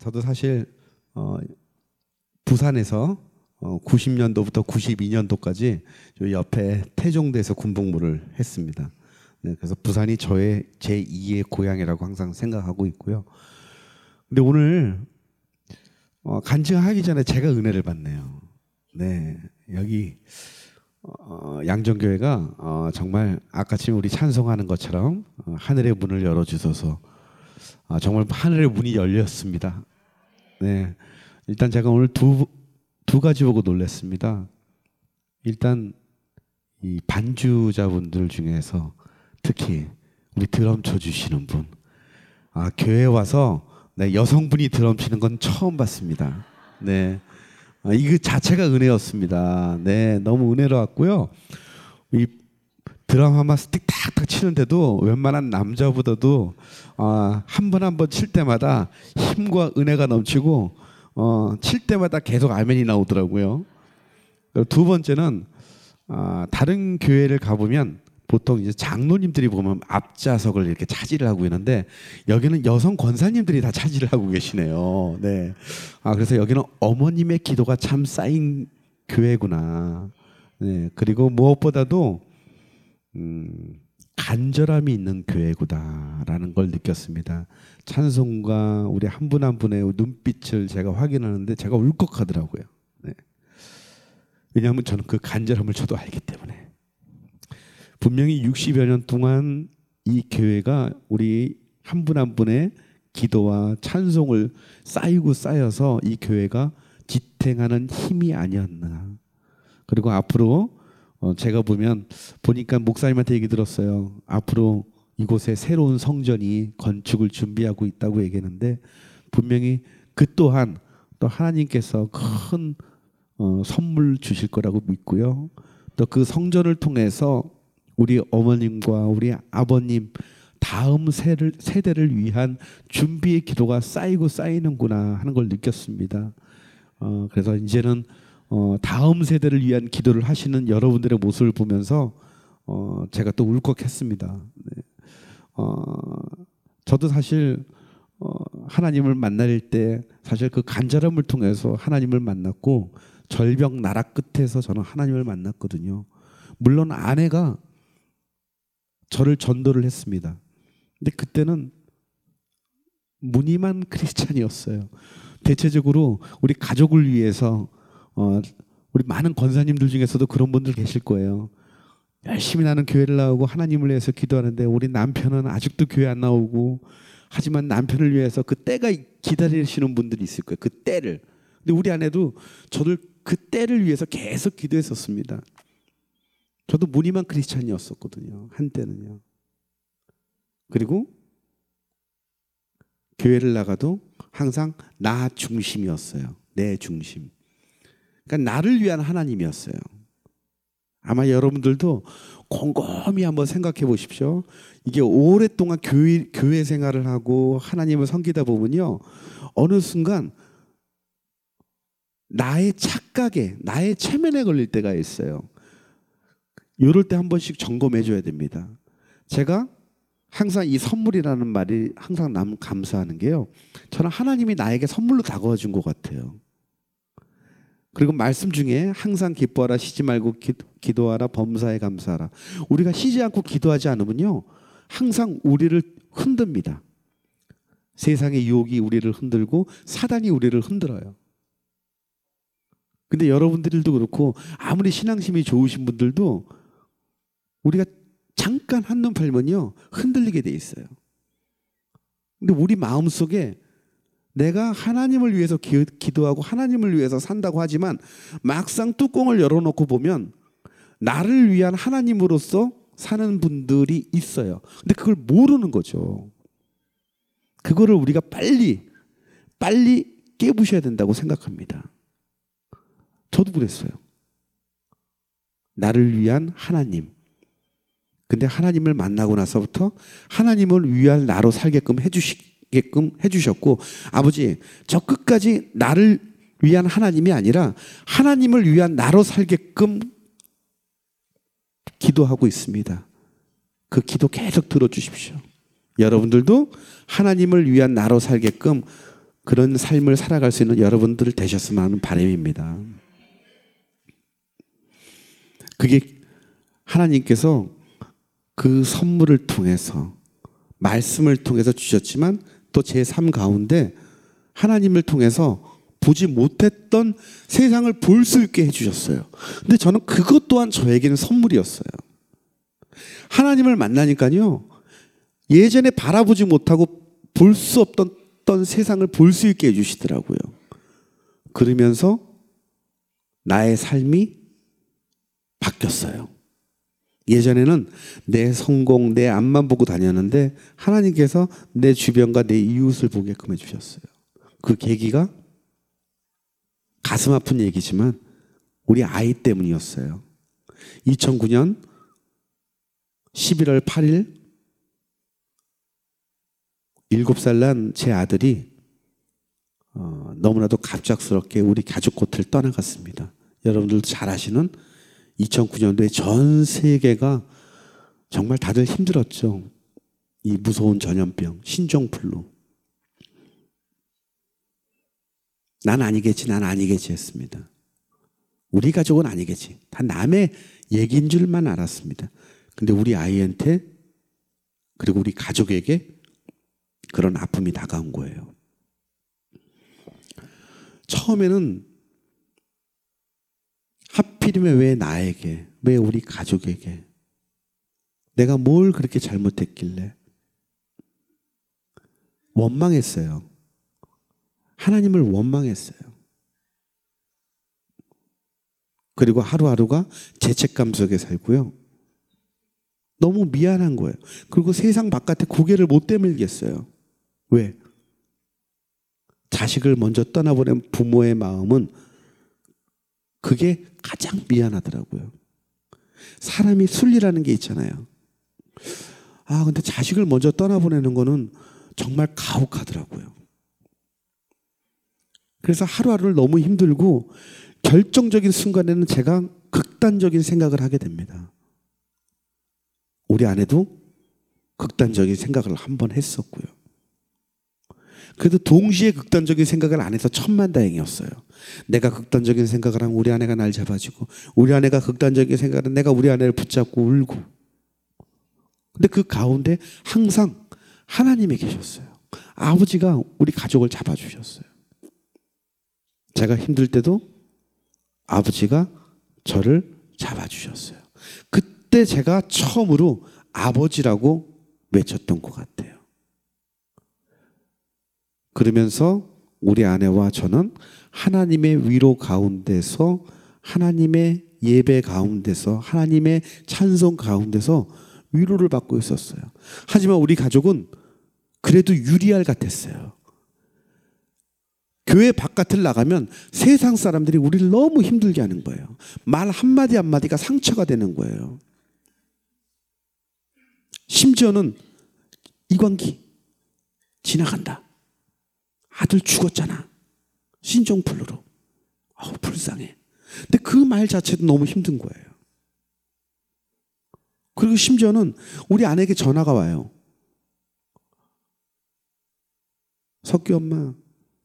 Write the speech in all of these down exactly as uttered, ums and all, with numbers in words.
저도 사실 어, 부산에서 어, 구십 년도부터 구십이 년도까지 옆에 태종대에서 군복무를 했습니다. 네, 그래서 부산이 저의 제이의 고향이라고 항상 생각하고 있고요. 근데 오늘 어, 간증하기 전에 제가 은혜를 받네요. 네, 여기 어, 양정교회가 어, 정말 아까쯤 우리 찬송하는 것처럼 어, 하늘의 문을 열어주셔서 어, 정말 하늘의 문이 열렸습니다. 네, 일단 제가 오늘 두, 두 가지 보고 놀랐습니다. 일단 이 반주자분들 중에서 특히 우리 드럼 쳐주시는 분, 아, 교회 와서 네, 여성분이 드럼 치는 건 처음 봤습니다. 네, 아, 이거 자체가 은혜였습니다. 네, 너무 은혜로웠고요. 이 드럼 하나 스틱 탁탁 치는데도 웬만한 남자보다도 아, 한 번 한 번 칠 때마다 힘과 은혜가 넘치고 어, 칠 때마다 계속 아멘이 나오더라고요. 두 번째는 아, 다른 교회를 가보면 보통 이제 장로님들이 보면 앞좌석을 이렇게 차지를 하고 있는데 여기는 여성 권사님들이 다 차지를 하고 계시네요. 네. 아, 그래서 여기는 어머님의 기도가 참 쌓인 교회구나. 네. 그리고 무엇보다도 음, 간절함이 있는 교회구나라는 걸 느꼈습니다. 찬송과 우리 한 분 한 분의 눈빛을 제가 확인하는데 제가 울컥하더라고요. 네. 왜냐하면 저는 그 간절함을 저도 알기 때문에. 분명히 육십여 년 동안 이 교회가 우리 한 분 한 분의 기도와 찬송을 쌓이고 쌓여서 이 교회가 지탱하는 힘이 아니었나. 그리고 앞으로 어 제가 보면 보니까 목사님한테 얘기 들었어요. 앞으로 이곳에 새로운 성전이 건축을 준비하고 있다고 얘기했는데 분명히 그 또한 또 하나님께서 큰 어 선물 주실 거라고 믿고요. 또 그 성전을 통해서 우리 어머님과 우리 아버님 다음 세를, 세대를 위한 준비의 기도가 쌓이고 쌓이는구나 하는 걸 느꼈습니다. 어, 그래서 이제는 어, 다음 세대를 위한 기도를 하시는 여러분들의 모습을 보면서 어, 제가 또 울컥했습니다. 네. 어, 저도 사실 어, 하나님을 만날 때 사실 그 간절함을 통해서 하나님을 만났고 절벽 나라 끝에서 저는 하나님을 만났거든요. 물론 아내가 저를 전도를 했습니다. 근데 그때는 무늬만 크리스찬이었어요. 대체적으로 우리 가족을 위해서 어, 우리 많은 권사님들 중에서도 그런 분들 계실 거예요. 열심히 나는 교회를 나오고 하나님을 위해서 기도하는데 우리 남편은 아직도 교회 안 나오고 하지만 남편을 위해서 그 때가 기다리시는 분들이 있을 거예요. 그 때를. 근데 우리 아내도 저를 그 때를 위해서 계속 기도했었습니다. 저도 무늬만 크리스찬이었었거든요. 한때는요. 그리고 교회를 나가도 항상 나 중심이었어요. 내 중심. 그러니까 나를 위한 하나님이었어요. 아마 여러분들도 곰곰이 한번 생각해 보십시오. 이게 오랫동안 교회, 교회 생활을 하고 하나님을 섬기다 보면요. 어느 순간 나의 착각에, 나의 체면에 걸릴 때가 있어요. 이럴 때 한 번씩 점검해 줘야 됩니다. 제가 항상 이 선물이라는 말이 항상 남 감사하는 게요. 저는 하나님이 나에게 선물로 다가와 준 것 같아요. 그리고 말씀 중에 항상 기뻐하라, 쉬지 말고 기, 기도하라, 범사에 감사하라. 우리가 쉬지 않고 기도하지 않으면요. 항상 우리를 흔듭니다. 세상의 유혹이 우리를 흔들고 사단이 우리를 흔들어요. 근데 여러분들도 그렇고 아무리 신앙심이 좋으신 분들도 우리가 잠깐 한눈 팔면요 흔들리게 돼 있어요. 근데 우리 마음속에 내가 하나님을 위해서 기, 기도하고 하나님을 위해서 산다고 하지만 막상 뚜껑을 열어놓고 보면 나를 위한 하나님으로서 사는 분들이 있어요. 근데 그걸 모르는 거죠. 그거를 우리가 빨리 빨리 깨부셔야 된다고 생각합니다. 저도 그랬어요. 나를 위한 하나님. 근데 하나님을 만나고 나서부터 하나님을 위할 나로 살게끔 해주시게끔 해주셨고 아버지 저 끝까지 나를 위한 하나님이 아니라 하나님을 위한 나로 살게끔 기도하고 있습니다. 그 기도 계속 들어주십시오. 여러분들도 하나님을 위한 나로 살게끔 그런 삶을 살아갈 수 있는 여러분들 되셨으면 하는 바람입니다. 그게 하나님께서 그 선물을 통해서 말씀을 통해서 주셨지만 또 제 삶 가운데 하나님을 통해서 보지 못했던 세상을 볼 수 있게 해주셨어요. 근데 저는 그것 또한 저에게는 선물이었어요. 하나님을 만나니까요, 예전에 바라보지 못하고 볼 수 없던 세상을 볼 수 있게 해주시더라고요. 그러면서 나의 삶이 바뀌었어요. 예전에는 내 성공, 내 앞만 보고 다녔는데 하나님께서 내 주변과 내 이웃을 보게끔 해주셨어요. 그 계기가 가슴 아픈 얘기지만 우리 아이 때문이었어요. 이천구 년 십일월 팔일 일곱 살 난 제 아들이 어, 너무나도 갑작스럽게 우리 가족 곁을 떠나갔습니다. 여러분들도 잘 아시는 이천구 년도에 전 세계가 정말 다들 힘들었죠. 이 무서운 전염병, 신종플루. 난 아니겠지, 난 아니겠지 했습니다. 우리 가족은 아니겠지. 다 남의 얘기인 줄만 알았습니다. 근데 우리 아이한테 그리고 우리 가족에게 그런 아픔이 다가온 거예요. 처음에는 하필이면 왜 나에게, 왜 우리 가족에게, 내가 뭘 그렇게 잘못했길래 원망했어요. 하나님을 원망했어요. 그리고 하루하루가 죄책감 속에 살고요. 너무 미안한 거예요. 그리고 세상 바깥에 고개를 못 내밀겠어요. 왜? 자식을 먼저 떠나보낸 부모의 마음은 그게 가장 미안하더라고요. 사람이 순리라는 게 있잖아요. 아, 근데 자식을 먼저 떠나보내는 거는 정말 가혹하더라고요. 그래서 하루하루를 너무 힘들고 결정적인 순간에는 제가 극단적인 생각을 하게 됩니다. 우리 아내도 극단적인 생각을 한번 했었고요. 그래도 동시에 극단적인 생각을 안 해서 천만다행이었어요. 내가 극단적인 생각을 하면 우리 아내가 날 잡아주고, 우리 아내가 극단적인 생각을 하면 내가 우리 아내를 붙잡고 울고. 근데 그 가운데 항상 하나님이 계셨어요. 아버지가 우리 가족을 잡아주셨어요. 제가 힘들 때도 아버지가 저를 잡아주셨어요. 그때 제가 처음으로 아버지라고 외쳤던 것 같아요. 그러면서 우리 아내와 저는 하나님의 위로 가운데서, 하나님의 예배 가운데서, 하나님의 찬송 가운데서 위로를 받고 있었어요. 하지만 우리 가족은 그래도 유리알 같았어요. 교회 바깥을 나가면 세상 사람들이 우리를 너무 힘들게 하는 거예요. 말 한마디 한마디가 상처가 되는 거예요. 심지어는 이광기 지나간다. 아들 죽었잖아. 신종플루로. 아우, 불쌍해. 근데 그 말 자체도 너무 힘든 거예요. 그리고 심지어는 우리 아내에게 전화가 와요. 석기 엄마,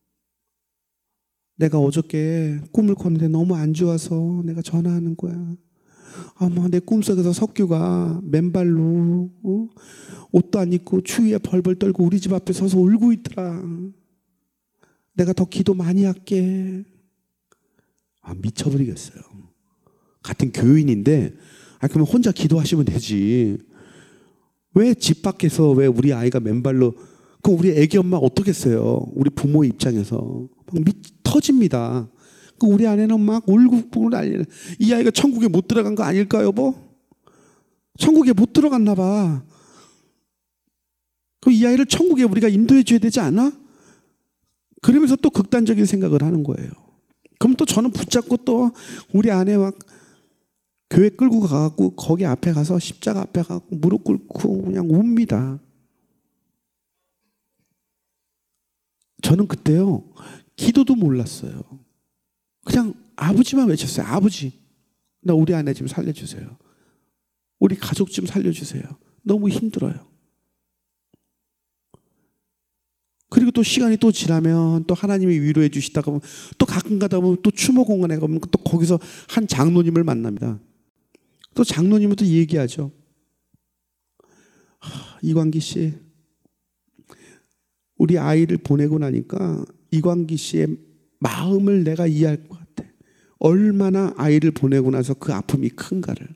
내가 어저께 꿈을 꿨는데 너무 안 좋아서 내가 전화하는 거야. 어머, 내 꿈속에서 석규가 맨발로 어? 옷도 안 입고 추위에 벌벌 떨고 우리 집 앞에 서서 울고 있더라. 내가 더 기도 많이 할게. 아, 미쳐버리겠어요. 같은 교인인데, 아, 그러면 혼자 기도하시면 되지. 왜 집 밖에서 왜 우리 아이가 맨발로, 그럼 우리 애기 엄마 어떻겠어요? 우리 부모의 입장에서 막 미 터집니다. 그 우리 아내는 막 울고 난리. 이 아이가 천국에 못 들어간 거 아닐까, 여보? 천국에 못 들어갔나 봐. 그럼 이 아이를 천국에 우리가 인도해 줘야 되지 않아? 그러면서 또 극단적인 생각을 하는 거예요. 그럼 또 저는 붙잡고 또 우리 아내 막 교회 끌고 가갖고 거기 앞에 가서 십자가 앞에 가서 무릎 꿇고 그냥 웁니다. 저는 그때요, 기도도 몰랐어요. 그냥 아버지만 외쳤어요. 아버지, 나 우리 아내 좀 살려주세요. 우리 가족 좀 살려주세요. 너무 힘들어요. 그리고 또 시간이 또 지나면 또 하나님이 위로해 주시다가 보면 또 가끔 가다 보면 또 추모공원에 가면 또 거기서 한 장로님을 만납니다. 또 장로님은 또 얘기하죠. 하, 이광기 씨, 우리 아이를 보내고 나니까 이광기 씨의 마음을 내가 이해할 것 같아. 얼마나 아이를 보내고 나서 그 아픔이 큰가를.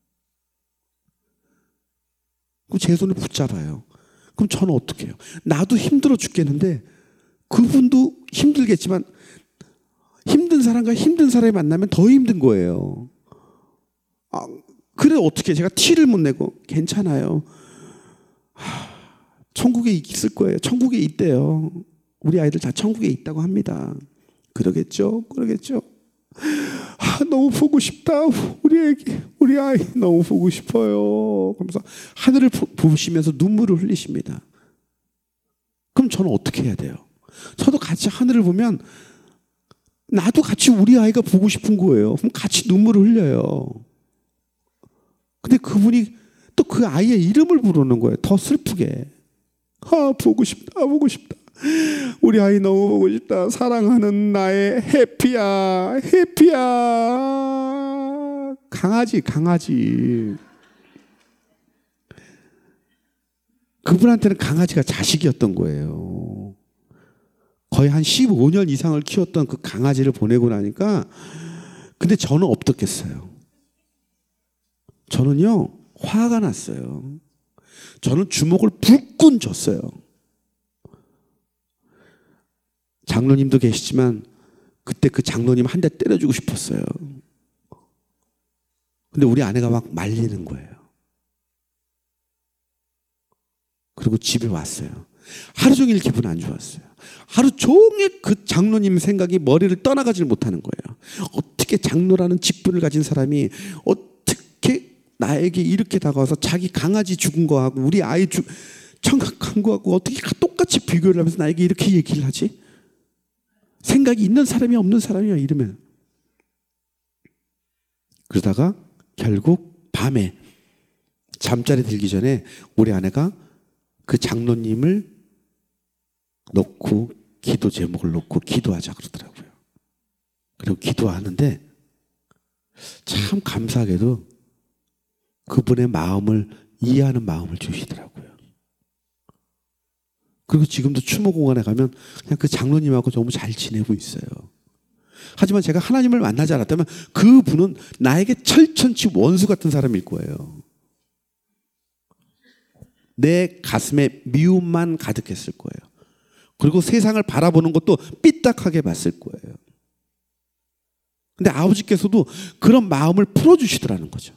그럼 제 손을 붙잡아요. 그럼 저는 어떻게 해요? 나도 힘들어 죽겠는데 그분도 힘들겠지만 힘든 사람과 힘든 사람이 만나면 더 힘든 거예요. 아, 그래 어떻게 제가 티를 못 내고 괜찮아요. 하, 천국에 있을 거예요. 천국에 있대요. 우리 아이들 다 천국에 있다고 합니다. 그러겠죠? 그러겠죠? 아, 너무 보고 싶다. 우리 애기, 우리 아이 너무 보고 싶어요. 그러면서 하늘을 보시면서 눈물을 흘리십니다. 그럼 저는 어떻게 해야 돼요? 저도 같이 하늘을 보면 나도 같이 우리 아이가 보고 싶은 거예요. 그럼 같이 눈물을 흘려요. 근데 그분이 또 그 아이의 이름을 부르는 거예요. 더 슬프게. 아, 보고 싶다, 보고 싶다. 우리 아이 너무 보고 싶다. 사랑하는 나의 해피야, 해피야. 강아지, 강아지. 그분한테는 강아지가 자식이었던 거예요. 거의 한 십오 년 이상을 키웠던 그 강아지를 보내고 나니까. 근데 저는 어떻겠어요? 저는요, 화가 났어요. 저는 주먹을 불끈 줬어요. 장로님도 계시지만 그때 그 장로님 한 대 때려주고 싶었어요. 근데 우리 아내가 막 말리는 거예요. 그리고 집에 왔어요. 하루 종일 기분 안 좋았어요. 하루 종일 그 장로님 생각이 머리를 떠나가질 못하는 거예요. 어떻게 장로라는 직분을 가진 사람이 어떻게 나에게 이렇게 다가와서 자기 강아지 죽은 거하고 우리 아이 죽, 청각한 거하고 어떻게 똑같이 비교를 하면서 나에게 이렇게 얘기를 하지? 생각이 있는 사람이 없는 사람이야 이러면. 그러다가 결국 밤에 잠자리 들기 전에 우리 아내가 그 장로님을 놓고 기도 제목을 놓고 기도하자 그러더라고요. 그리고 기도하는데 참 감사하게도 그분의 마음을 이해하는 마음을 주시더라고요. 그리고 지금도 추모공원에 가면 그냥 그 장로님하고 너무 잘 지내고 있어요. 하지만 제가 하나님을 만나지 않았다면 그분은 나에게 철천치 원수 같은 사람일 거예요. 내 가슴에 미움만 가득했을 거예요. 그리고 세상을 바라보는 것도 삐딱하게 봤을 거예요. 근데 아버지께서도 그런 마음을 풀어주시더라는 거죠.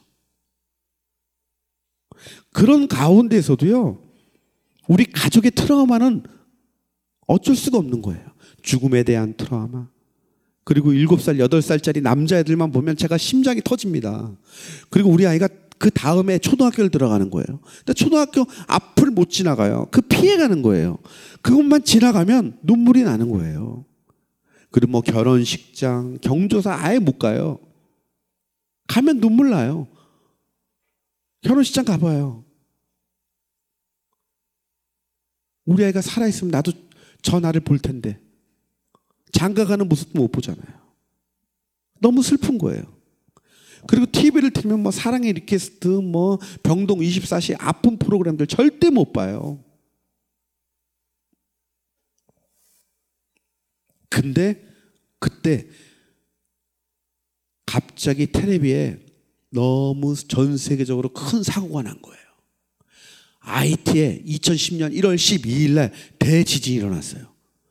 그런 가운데서도요, 우리 가족의 트라우마는 어쩔 수가 없는 거예요. 죽음에 대한 트라우마. 그리고 일곱 살, 여덟 살짜리 남자애들만 보면 제가 심장이 터집니다. 그리고 우리 아이가 그 다음에 초등학교를 들어가는 거예요. 근데 초등학교 앞을 못 지나가요. 그 피해가는 거예요. 그것만 지나가면 눈물이 나는 거예요. 그리고 뭐 결혼식장, 경조사 아예 못 가요. 가면 눈물 나요. 결혼식장 가봐요. 우리 아이가 살아있으면 나도 저 나를 볼 텐데 장가가는 모습도 못 보잖아요. 너무 슬픈 거예요. 그리고 티비를 틀면 뭐 사랑의 리퀘스트, 뭐 병동 이십사 시 아픈 프로그램들 절대 못 봐요. 근데 그때 갑자기 텔레비에 너무 전 세계적으로 큰 사고가 난 거예요. 아이티에 이천십 년 일월 십이일 날 대지진이 일어났어요.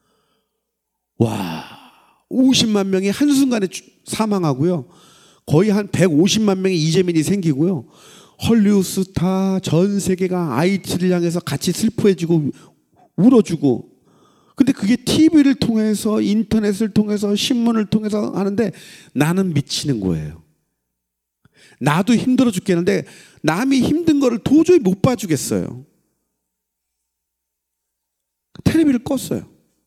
와, 오십만 명이 한순간에 사망하고요. 거의 한 백오십만 명의 이재민이 생기고요. 헐리우드 스타 전 세계가 아이티를 향해서 같이 슬퍼해주고 울어주고. 근데 그게 티비를 통해서 인터넷을 통해서 신문을 통해서 하는데 나는 미치는 거예요. 나도 힘들어 죽겠는데 남이 힘든 거를 도저히 못 봐주겠어요. 텔레비를 껐어요.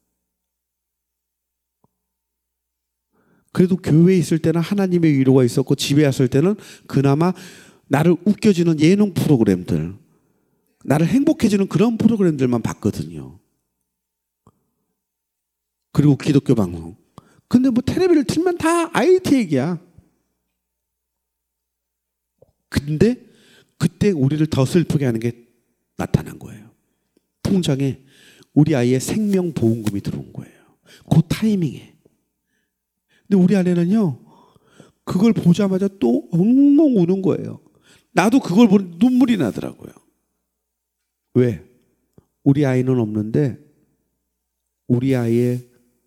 그래도 교회에 있을 때는 하나님의 위로가 있었고 집에 왔을 때는 그나마 나를 웃겨주는 예능 프로그램들, 나를 행복해지는 그런 프로그램들만 봤거든요. 그리고 기독교 방송. 근데 뭐 텔레비를 틀면 다 아이티 얘기야. 근데 그때 우리를 더 슬프게 하는 게 나타난 거예요. 통장에 우리 아이의 생명보험금이 들어온 거예요. 그 타이밍에. 근데 우리 아내는요, 그걸 보자마자 또 엉엉 우는 거예요. 나도 그걸 보는 눈물이 나더라고요. 왜? 우리 아이는 없는데 우리 아이의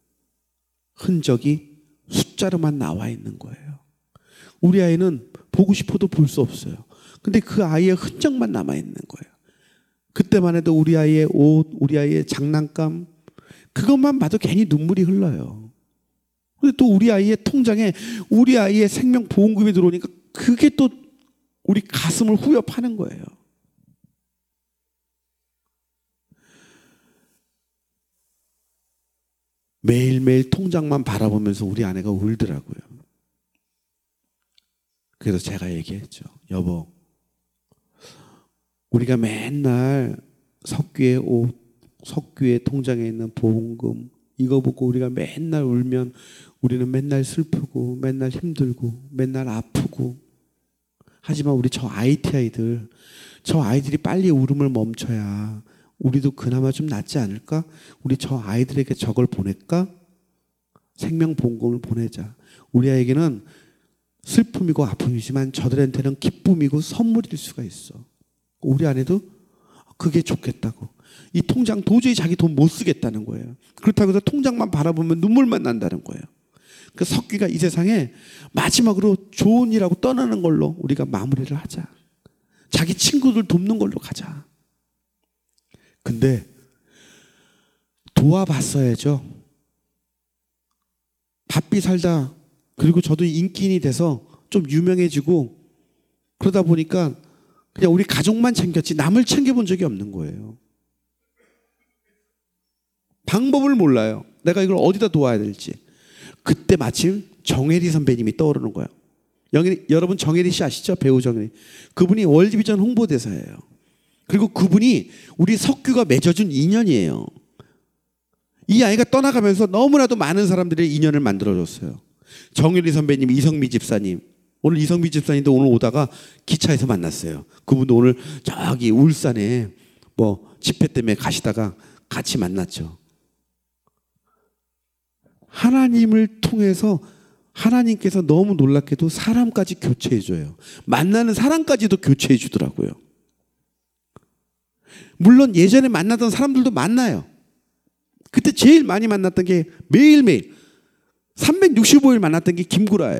흔적이 숫자로만 나와 있는 거예요. 우리 아이는 보고 싶어도 볼 수 없어요. 근데 그 아이의 흔적만 남아 있는 거예요. 그때만 해도 우리 아이의 옷, 우리 아이의 장난감, 그것만 봐도 괜히 눈물이 흘러요. 근데 또 우리 아이의 통장에 우리 아이의 생명보험금이 들어오니까 그게 또 우리 가슴을 후벼 파는 거예요. 매일매일 통장만 바라보면서 우리 아내가 울더라고요. 그래서 제가 얘기했죠. 여보, 우리가 맨날 석규의 옷, 석규의 통장에 있는 보험금 이거 보고 우리가 맨날 울면 우리는 맨날 슬프고 맨날 힘들고 맨날 아프고, 하지만 우리 저 아이티 아이들, 저 아이들이 빨리 울음을 멈춰야 우리도 그나마 좀 낫지 않을까? 우리 저 아이들에게 저걸 보낼까? 생명보험금을 보내자. 우리 아이에게는 슬픔이고 아픔이지만 저들한테는 기쁨이고 선물일 수가 있어. 우리 아내도 그게 좋겠다고. 이 통장 도저히 자기 돈 못 쓰겠다는 거예요. 그렇다고 해서 통장만 바라보면 눈물만 난다는 거예요. 그 석기가 이 세상에 마지막으로 좋은 일하고 떠나는 걸로 우리가 마무리를 하자. 자기 친구들 돕는 걸로 가자. 근데 도와봤어야죠. 바삐 살다, 그리고 저도 인기인이 돼서 좀 유명해지고 그러다 보니까 그냥 우리 가족만 챙겼지 남을 챙겨본 적이 없는 거예요. 방법을 몰라요. 내가 이걸 어디다 도와야 될지. 그때 마침 정혜리 선배님이 떠오르는 거예요. 여러분 정혜리 씨 아시죠? 배우 정혜리. 그분이 월드비전 홍보대사예요. 그리고 그분이 우리 석규가 맺어준 인연이에요. 이 아이가 떠나가면서 너무나도 많은 사람들의 인연을 만들어줬어요. 정혜리 선배님, 이성미 집사님. 오늘 이성미 집사님도 오늘 오다가 기차에서 만났어요. 그분도 오늘 저기 울산에 뭐 집회 때문에 가시다가 같이 만났죠. 하나님을 통해서 하나님께서 너무 놀랍게도 사람까지 교체해줘요. 만나는 사람까지도 교체해 주더라고요. 물론 예전에 만나던 사람들도 만나요. 그때 제일 많이 만났던 게 매일매일 삼백육십오 일 만났던 게 김구라예요.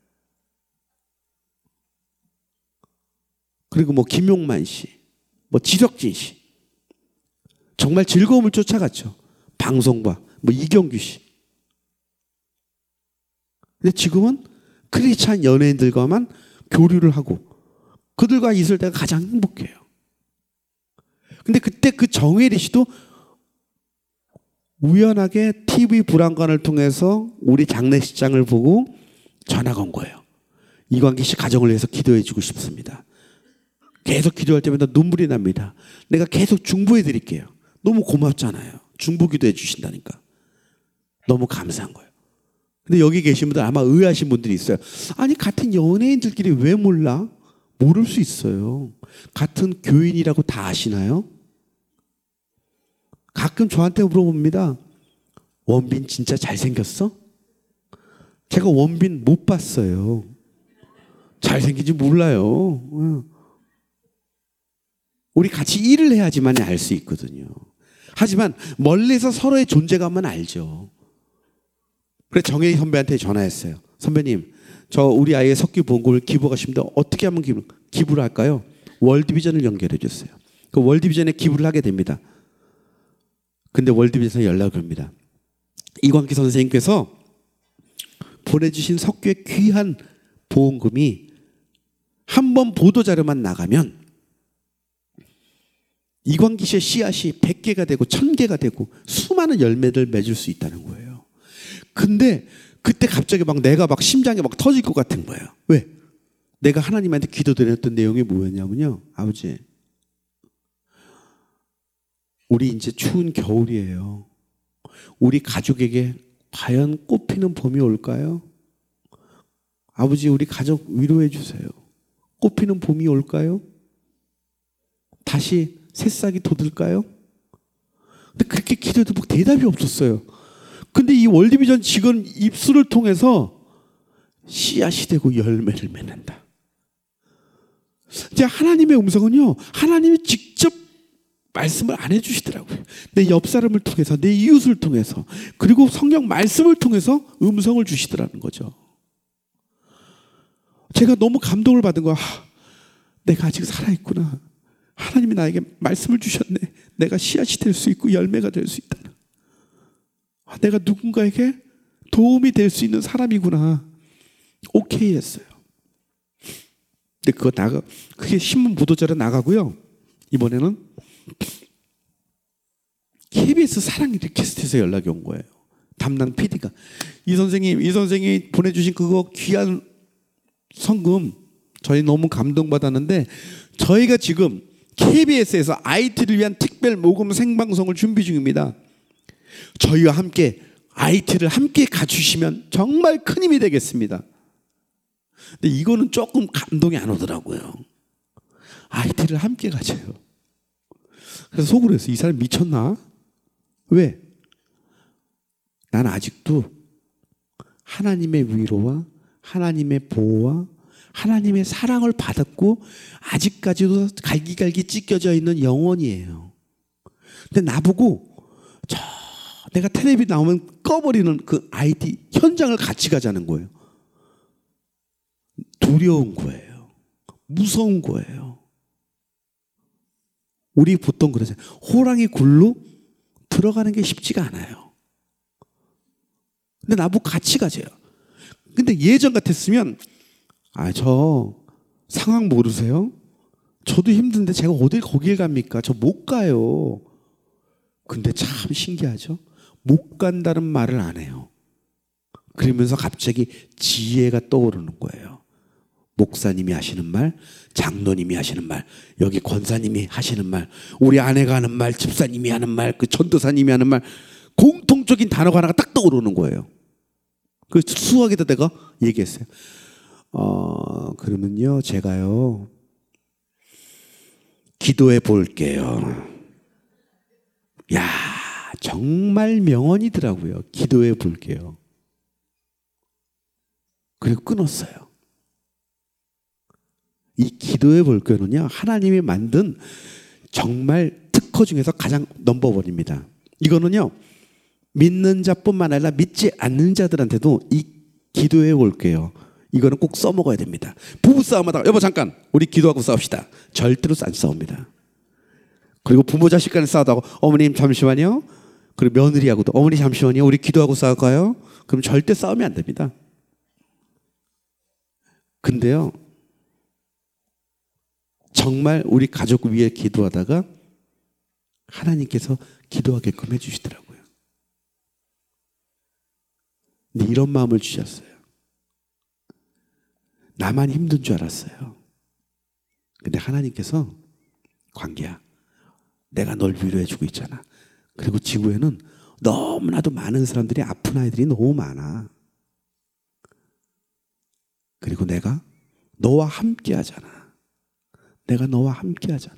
그리고 뭐 김용만 씨, 뭐 지덕진 씨. 정말 즐거움을 쫓아갔죠. 방송과 뭐 이경규 씨. 근데 지금은 크리스찬 연예인들과만 교류를 하고 그들과 있을 때가 가장 행복해요. 근데 그때 그 정혜리 씨도 우연하게 티비 불안관을 통해서 우리 장례식장을 보고 전화가 온 거예요. 이광기 씨 가정을 위해서 기도해 주고 싶습니다. 계속 기도할 때마다 눈물이 납니다. 내가 계속 중보해 드릴게요. 너무 고맙잖아요. 중보 기도해 주신다니까. 너무 감사한 거예요. 근데 여기 계신 분들 아마 의아하신 분들이 있어요. 아니 같은 연예인들끼리 왜 몰라? 모를 수 있어요. 같은 교인이라고 다 아시나요? 가끔 저한테 물어봅니다. 원빈 진짜 잘생겼어? 제가 원빈 못 봤어요. 잘생긴지 몰라요. 우리 같이 일을 해야지만 알 수 있거든요. 하지만 멀리서 서로의 존재감은 알죠. 그래서 정혜희 선배한테 전화했어요. 선배님, 저 우리 아이의 석기 보험금을 기부하고 싶은데 어떻게 하면 기부, 기부를 할까요? 월드비전을 연결해 줬어요. 그 월드비전에 기부를 하게 됩니다. 근데 월드비전에서 연락을 옵니다. 이광기 선생님께서 보내주신 석규의 귀한 보험금이 한 번 보도자료만 나가면 이광기 씨의 씨앗이 백 개가 되고 천 개가 되고 수많은 열매를 맺을 수 있다는 거예요. 근데 그때 갑자기 막 내가 막 심장이 막 터질 것 같은 거예요. 왜? 내가 하나님한테 기도드렸던 내용이 뭐였냐면요. 아버지, 우리 이제 추운 겨울이에요. 우리 가족에게 과연 꽃피는 봄이 올까요? 아버지, 우리 가족 위로해 주세요. 꽃피는 봄이 올까요? 다시 새싹이 돋을까요? 근데 그렇게 기도해도 뭐 대답이 없었어요. 근데 이 월드비전 직원 입술을 통해서 씨앗이 되고 열매를 맺는다. 이제 하나님의 음성은요, 하나님이 직접 말씀을 안 해주시더라고요. 내 옆 사람을 통해서, 내 이웃을 통해서, 그리고 성경 말씀을 통해서 음성을 주시더라는 거죠. 제가 너무 감동을 받은 거야. 하, 내가 아직 살아있구나. 하나님이 나에게 말씀을 주셨네. 내가 씨앗이 될 수 있고 열매가 될 수 있다. 아, 내가 누군가에게 도움이 될 수 있는 사람이구나. 오케이 했어요. 근데 그거 나가, 그게 신문 보도자료 나가고요. 이번에는 케이비에스 사랑 리퀘스트에서 연락이 온 거예요. 담당 피디가 이 선생님, 이 선생님이 보내주신 그거 귀한 성금 저희 너무 감동받았는데 저희가 지금 케이비에스에서 아이티를 위한 특별 모금 생방송을 준비 중입니다. 저희와 함께 아이티를 함께 가주시면 정말 큰 힘이 되겠습니다. 근데 이거는 조금 감동이 안 오더라고요. 아이티를 함께 가져요. 그래서 속으로 했어요. 이 사람 미쳤나? 왜? 난 아직도 하나님의 위로와 하나님의 보호와 하나님의 사랑을 받았고 아직까지도 갈기갈기 찢겨져 있는 영혼이에요. 근데 나보고 저 내가 텔레비 나오면 꺼버리는 그 아이티 현장을 같이 가자는 거예요. 두려운 거예요. 무서운 거예요. 우리 보통 그러잖아요. 호랑이 굴로 들어가는 게 쉽지가 않아요. 근데 나보고 같이 가세요. 근데 예전 같았으면 아, 저 상황 모르세요? 저도 힘든데 제가 어딜 거길 갑니까? 저 못 가요. 근데 참 신기하죠? 못 간다는 말을 안 해요. 그러면서 갑자기 지혜가 떠오르는 거예요. 목사님이 하시는 말, 장로님이 하시는 말, 여기 권사님이 하시는 말, 우리 아내가 하는 말, 집사님이 하는 말, 그 전도사님이 하는 말, 공통적인 단어가 하나가 딱 떠오르는 거예요. 그 수학에다 내가 얘기했어요. 어, 그러면요, 제가요, 기도해 볼게요. 야, 정말 명언이더라고요. 기도해 볼게요. 그리고 끊었어요. 이 기도해 볼게요는요, 하나님이 만든 정말 특허 중에서 가장 넘버원입니다. 이거는요, 믿는 자뿐만 아니라 믿지 않는 자들한테도 이 기도해 볼게요. 이거는 꼭 써먹어야 됩니다. 부부싸움하다가 여보 잠깐 우리 기도하고 싸웁시다. 절대로 안 싸웁니다. 그리고 부모 자식 간에 싸우다가 어머님 잠시만요. 그리고 며느리하고도 어머니 잠시만요. 우리 기도하고 싸울까요? 그럼 절대 싸우면 안 됩니다. 근데요, 정말 우리 가족 위해 기도하다가 하나님께서 기도하게끔 해주시더라고요. 근데 이런 마음을 주셨어요. 나만 힘든 줄 알았어요. 근데 하나님께서 광기야, 내가 널 위로해주고 있잖아. 그리고 지구에는 너무나도 많은 사람들이 아픈 아이들이 너무 많아. 그리고 내가 너와 함께 하잖아. 내가 너와 함께 하잖아.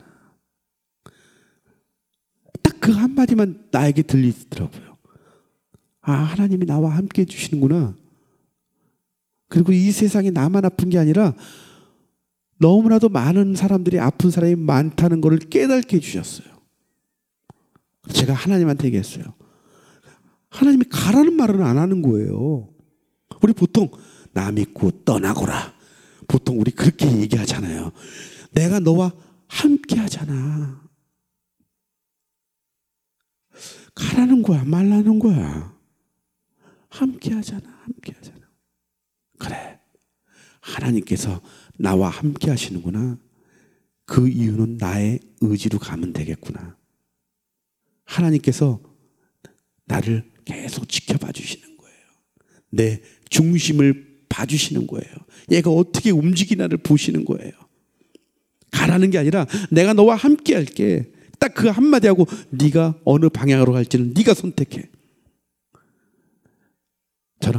딱 그 한마디만 나에게 들리더라고요. 아, 하나님이 나와 함께 해주시는구나. 그리고 이 세상에 나만 아픈 게 아니라 너무나도 많은 사람들이 아픈 사람이 많다는 것을 깨닫게 해주셨어요. 제가 하나님한테 얘기했어요. 하나님이 가라는 말은 안 하는 거예요. 우리 보통 나 믿고 떠나거라. 보통 우리 그렇게 얘기하잖아요. 내가 너와 함께 하잖아. 가라는 거야, 말라는 거야. 함께 하잖아, 함께 하잖아. 그래, 하나님께서 나와 함께 하시는구나. 그 이유는 나의 의지로 가면 되겠구나. 하나님께서 나를 계속 지켜봐 주시는 거예요. 내 중심을 봐주시는 거예요. 얘가 어떻게 움직이나를 보시는 거예요. 가라는 게 아니라 내가 너와 함께 할게. 딱 그 한마디 하고 네가 어느 방향으로 갈지는 네가 선택해.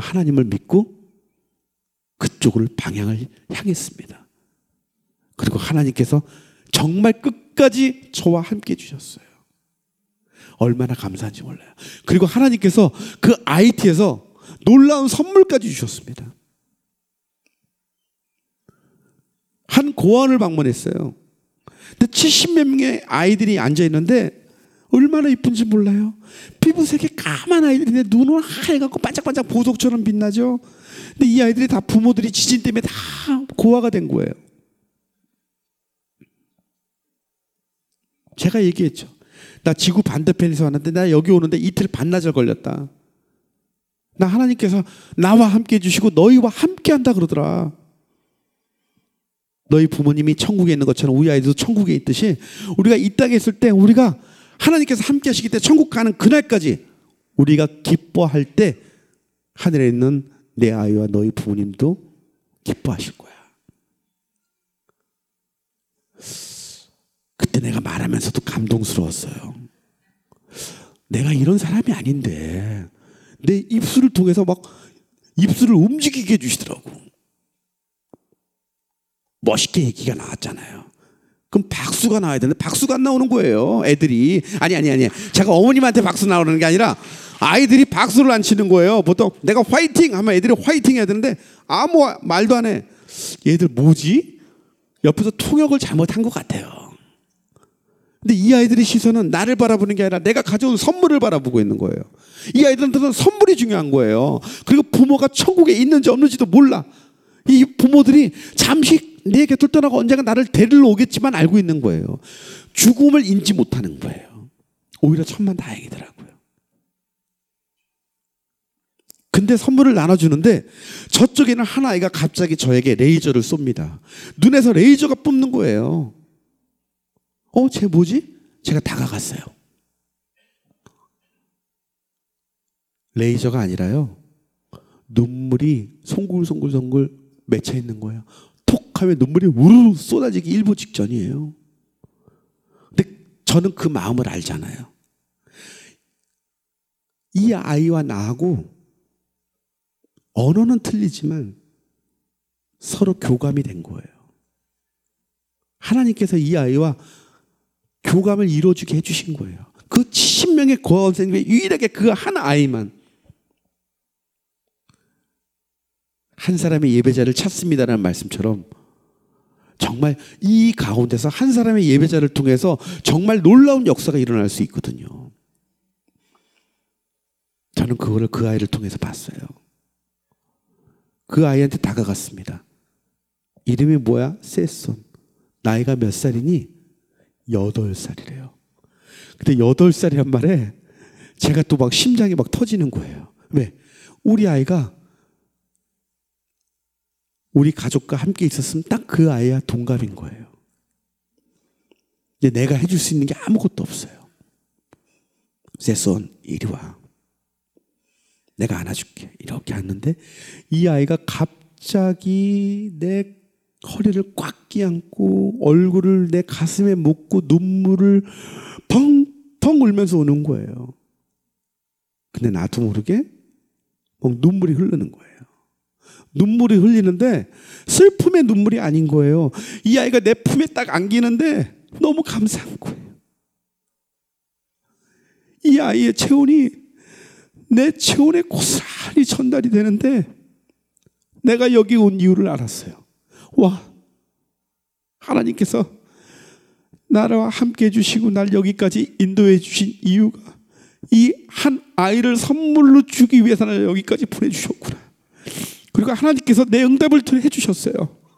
하나님을 믿고 그쪽을 방향을 향했습니다. 그리고 하나님께서 정말 끝까지 저와 함께 해주셨어요. 얼마나 감사한지 몰라요. 그리고 하나님께서 그 아이티에서 놀라운 선물까지 주셨습니다. 한 고아원을 방문했어요. 근데 칠십몇 명의 아이들이 앉아있는데 얼마나 이쁜지 몰라요. 피부색이 까만 아이들인데 눈은 하얘갖고 반짝반짝 보석처럼 빛나죠. 근데 이 아이들이 다 부모들이 지진 때문에 다 고아가 된 거예요. 제가 얘기했죠. 나 지구 반대편에서 왔는데 나 여기 오는데 이틀 반나절 걸렸다. 나 하나님께서 나와 함께 해주시고 너희와 함께 한다 그러더라. 너희 부모님이 천국에 있는 것처럼 우리 아이들도 천국에 있듯이 우리가 이 땅에 있을 때 우리가 하나님께서 함께 하시기 때문에 천국 가는 그날까지 우리가 기뻐할 때 하늘에 있는 내 아이와 너희 부모님도 기뻐하실 거야. 그때 내가 말하면서도 감동스러웠어요. 내가 이런 사람이 아닌데 내 입술을 통해서 막 입술을 움직이게 해주시더라고. 멋있게 얘기가 나왔잖아요. 그럼 박수가 나와야 되는데 박수가 안 나오는 거예요. 애들이. 아니 아니 아니. 제가 어머님한테 박수 나오는 게 아니라 아이들이 박수를 안 치는 거예요. 보통 내가 화이팅 하면 애들이 화이팅 해야 되는데 아무 말도 안 해. 얘들 뭐지? 옆에서 통역을 잘못한 것 같아요. 근데 이 아이들의 시선은 나를 바라보는 게 아니라 내가 가져온 선물을 바라보고 있는 거예요. 이 아이들한테는 선물이 중요한 거예요. 그리고 부모가 천국에 있는지 없는지도 몰라. 이 부모들이 잠시 내 곁을 떠나고 언젠가 나를 데리러 오겠지만 알고 있는 거예요. 죽음을 인지 못하는 거예요. 오히려 천만 다행이더라고요. 근데 선물을 나눠주는데 저쪽에는 한 아이가 갑자기 저에게 레이저를 쏩니다. 눈에서 레이저가 뿜는 거예요. 어, 쟤 뭐지? 제가 다가갔어요. 레이저가 아니라요. 눈물이 송글송글송글 맺혀 있는 거예요. 톡 하면 눈물이 우르르 쏟아지기 일보 직전이에요. 근데 저는 그 마음을 알잖아요. 이 아이와 나하고 언어는 틀리지만 서로 교감이 된 거예요. 하나님께서 이 아이와 교감을 이루어주게 해주신 거예요. 그 칠십 명의 고아원 선생님이 유일하게 그 한 아이만 한 사람의 예배자를 찾습니다라는 말씀처럼 정말 이 가운데서 한 사람의 예배자를 통해서 정말 놀라운 역사가 일어날 수 있거든요. 저는 그거를 그 아이를 통해서 봤어요. 그 아이한테 다가갔습니다. 이름이 뭐야? 세손. 나이가 몇 살이니? 여덟 살이래요. 근데 여덟 살이란 말에 제가 또 막 심장이 막 터지는 거예요. 왜? 우리 아이가 우리 가족과 함께 있었으면 딱 그 아이와 동갑인 거예요. 근데 내가 해줄 수 있는 게 아무것도 없어요. 세손 이리 와. 내가 안아줄게. 이렇게 하는데 이 아이가 갑자기 내 허리를 꽉 끼안고 얼굴을 내 가슴에 묻고 눈물을 펑펑 울면서 오는 거예요. 근데 나도 모르게 막 눈물이 흐르는 거예요. 눈물이 흘리는데 슬픔의 눈물이 아닌 거예요. 이 아이가 내 품에 딱 안기는데 너무 감사한 거예요. 이 아이의 체온이 내 체온에 고스란히 전달이 되는데 내가 여기 온 이유를 알았어요. 와, 하나님께서 나와 함께 해주시고 날 여기까지 인도해 주신 이유가 이 한 아이를 선물로 주기 위해서 날 여기까지 보내주셨구나. 그리고 하나님께서 내 응답을 해주셨어요.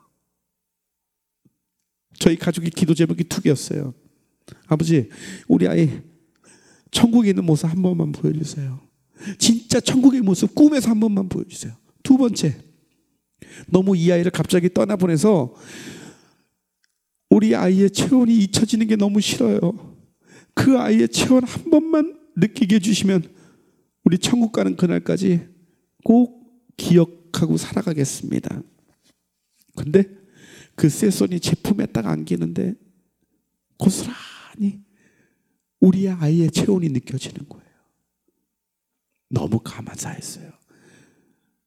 저희 가족의 기도 제목이 두 개였어요. 아버지, 우리 아이 천국에 있는 모습 한 번만 보여주세요. 진짜 천국의 모습 꿈에서 한 번만 보여주세요. 두 번째, 너무 이 아이를 갑자기 떠나보내서 우리 아이의 체온이 잊혀지는 게 너무 싫어요. 그 아이의 체온 한 번만 느끼게 해주시면 우리 천국 가는 그날까지 꼭 기억하고 살아가겠습니다. 근데 그 세손이 제 품에 딱 안기는데 고스란히 우리 아이의 체온이 느껴지는 거예요. 너무 감사했어요.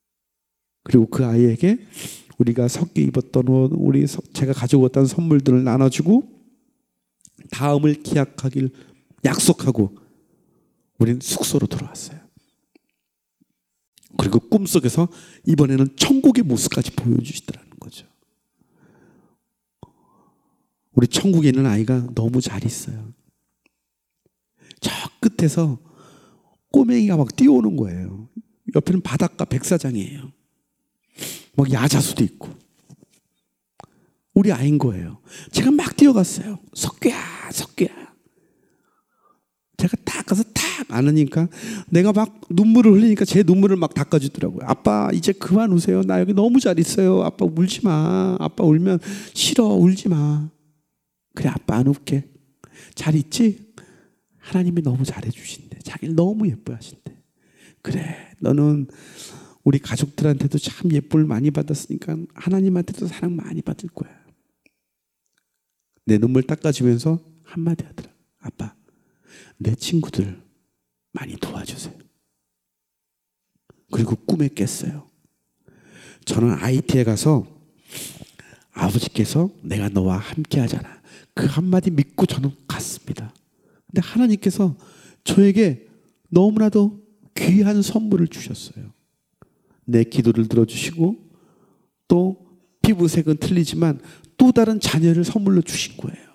그리고 그 아이에게 우리가 섞여 입었던 옷, 우리 제가 가지고 왔던 선물들을 나눠주고 다음을 기약하길 약속하고 우리는 숙소로 돌아왔어요. 그리고 꿈속에서 이번에는 천국의 모습까지 보여주시더라는 거죠. 우리 천국에 있는 아이가 너무 잘 있어요. 저 끝에서 꼬맹이가 막 뛰어오는 거예요. 옆에는 바닷가 백사장이에요. 막 야자수도 있고. 우리 아이인 거예요. 제가 막 뛰어갔어요. 석규야, 석규야. 제가 딱 가서 탁 안으니까 내가 막 눈물을 흘리니까 제 눈물을 막 닦아주더라고요. 아빠 이제 그만 우세요. 나 여기 너무 잘 있어요. 아빠 울지 마. 아빠 울면 싫어. 울지 마. 그래 아빠 안 울게. 잘 있지? 하나님이 너무 잘해 주신대. 자기를 너무 예뻐 하신대. 그래 너는 우리 가족들한테도 참 예쁨을 많이 받았으니까 하나님한테도 사랑 많이 받을 거야. 내 눈물 닦아주면서 한마디 하더라. 아빠 내 친구들 많이 도와주세요. 그리고 꿈에 깼어요. 저는 아이티에 가서 아버지께서 내가 너와 함께 하잖아. 그 한마디 믿고 저는 갔습니다. 근데 하나님께서 저에게 너무나도 귀한 선물을 주셨어요. 내 기도를 들어주시고 또 피부색은 틀리지만 또 다른 자녀를 선물로 주신 거예요.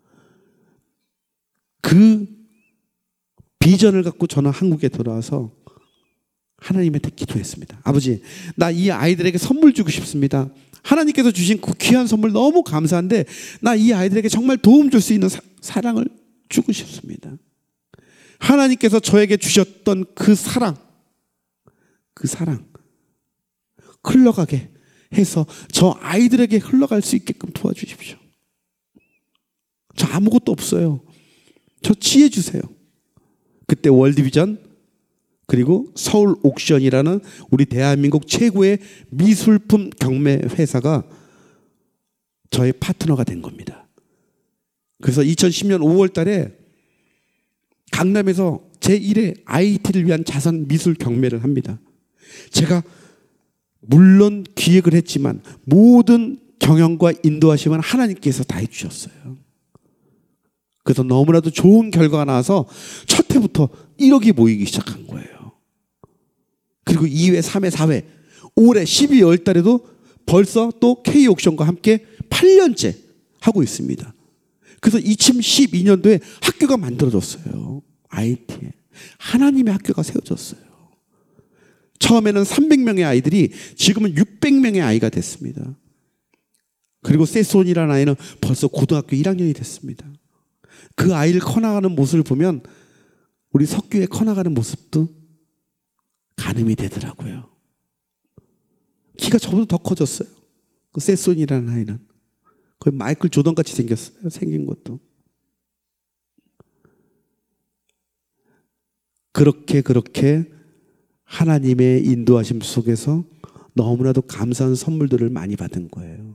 그 비전을 갖고 저는 한국에 돌아와서 하나님한테 기도했습니다. 아버지, 나 이 아이들에게 선물 주고 싶습니다. 하나님께서 주신 그 귀한 선물 너무 감사한데 나 이 아이들에게 정말 도움 줄 수 있는 사, 사랑을 주고 싶습니다. 하나님께서 저에게 주셨던 그 사랑, 그 사랑 흘러가게 해서 저 아이들에게 흘러갈 수 있게끔 도와주십시오. 저 아무것도 없어요. 저 지혜 주세요. 그때 월드비전 그리고 서울 옥션이라는 우리 대한민국 최고의 미술품 경매 회사가 저의 파트너가 된 겁니다. 그래서 이천십 년 오월 달에 강남에서 제일 회 아이티를 위한 자선 미술 경매를 합니다. 제가 물론 기획을 했지만 모든 경영과 인도하심은 하나님께서 다 해주셨어요. 그래서 너무나도 좋은 결과가 나와서 첫 해부터 일억이 모이기 시작한 거예요. 그리고 이 회, 삼 회, 사 회, 올해 십이월 달에도 벌써 또 K옥션과 함께 팔 년째 하고 있습니다. 그래서 이천십이 년도에 학교가 만들어졌어요. 아이티에. 하나님의 학교가 세워졌어요. 처음에는 삼백 명의 아이들이 지금은 육백 명의 아이가 됐습니다. 그리고 세손이라는 아이는 벌써 고등학교 일 학년이 됐습니다. 그 아이를 커나가는 모습을 보면 우리 석규의 커나가는 모습도 가늠이 되더라고요. 키가 저보다 더 커졌어요. 그 세손이라는 아이는 거의 마이클 조던 같이 생겼어요. 생긴 것도. 그렇게 그렇게 하나님의 인도하심 속에서 너무나도 감사한 선물들을 많이 받은 거예요.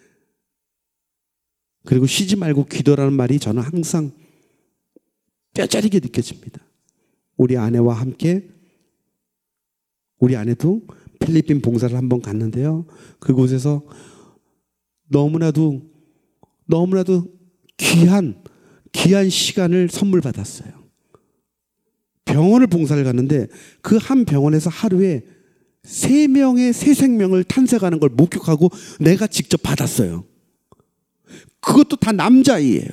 그리고 쉬지 말고 기도라는 말이 저는 항상 뼈저리게 느껴집니다. 우리 아내와 함께 우리 아내도 필리핀 봉사를 한번 갔는데요. 그곳에서 너무나도 너무나도 귀한 귀한 시간을 선물 받았어요. 병원을 봉사를 갔는데 그 한 병원에서 하루에 세 명의 새 생명을 탄생하는 걸 목격하고 내가 직접 받았어요. 그것도 다 남자아이예요.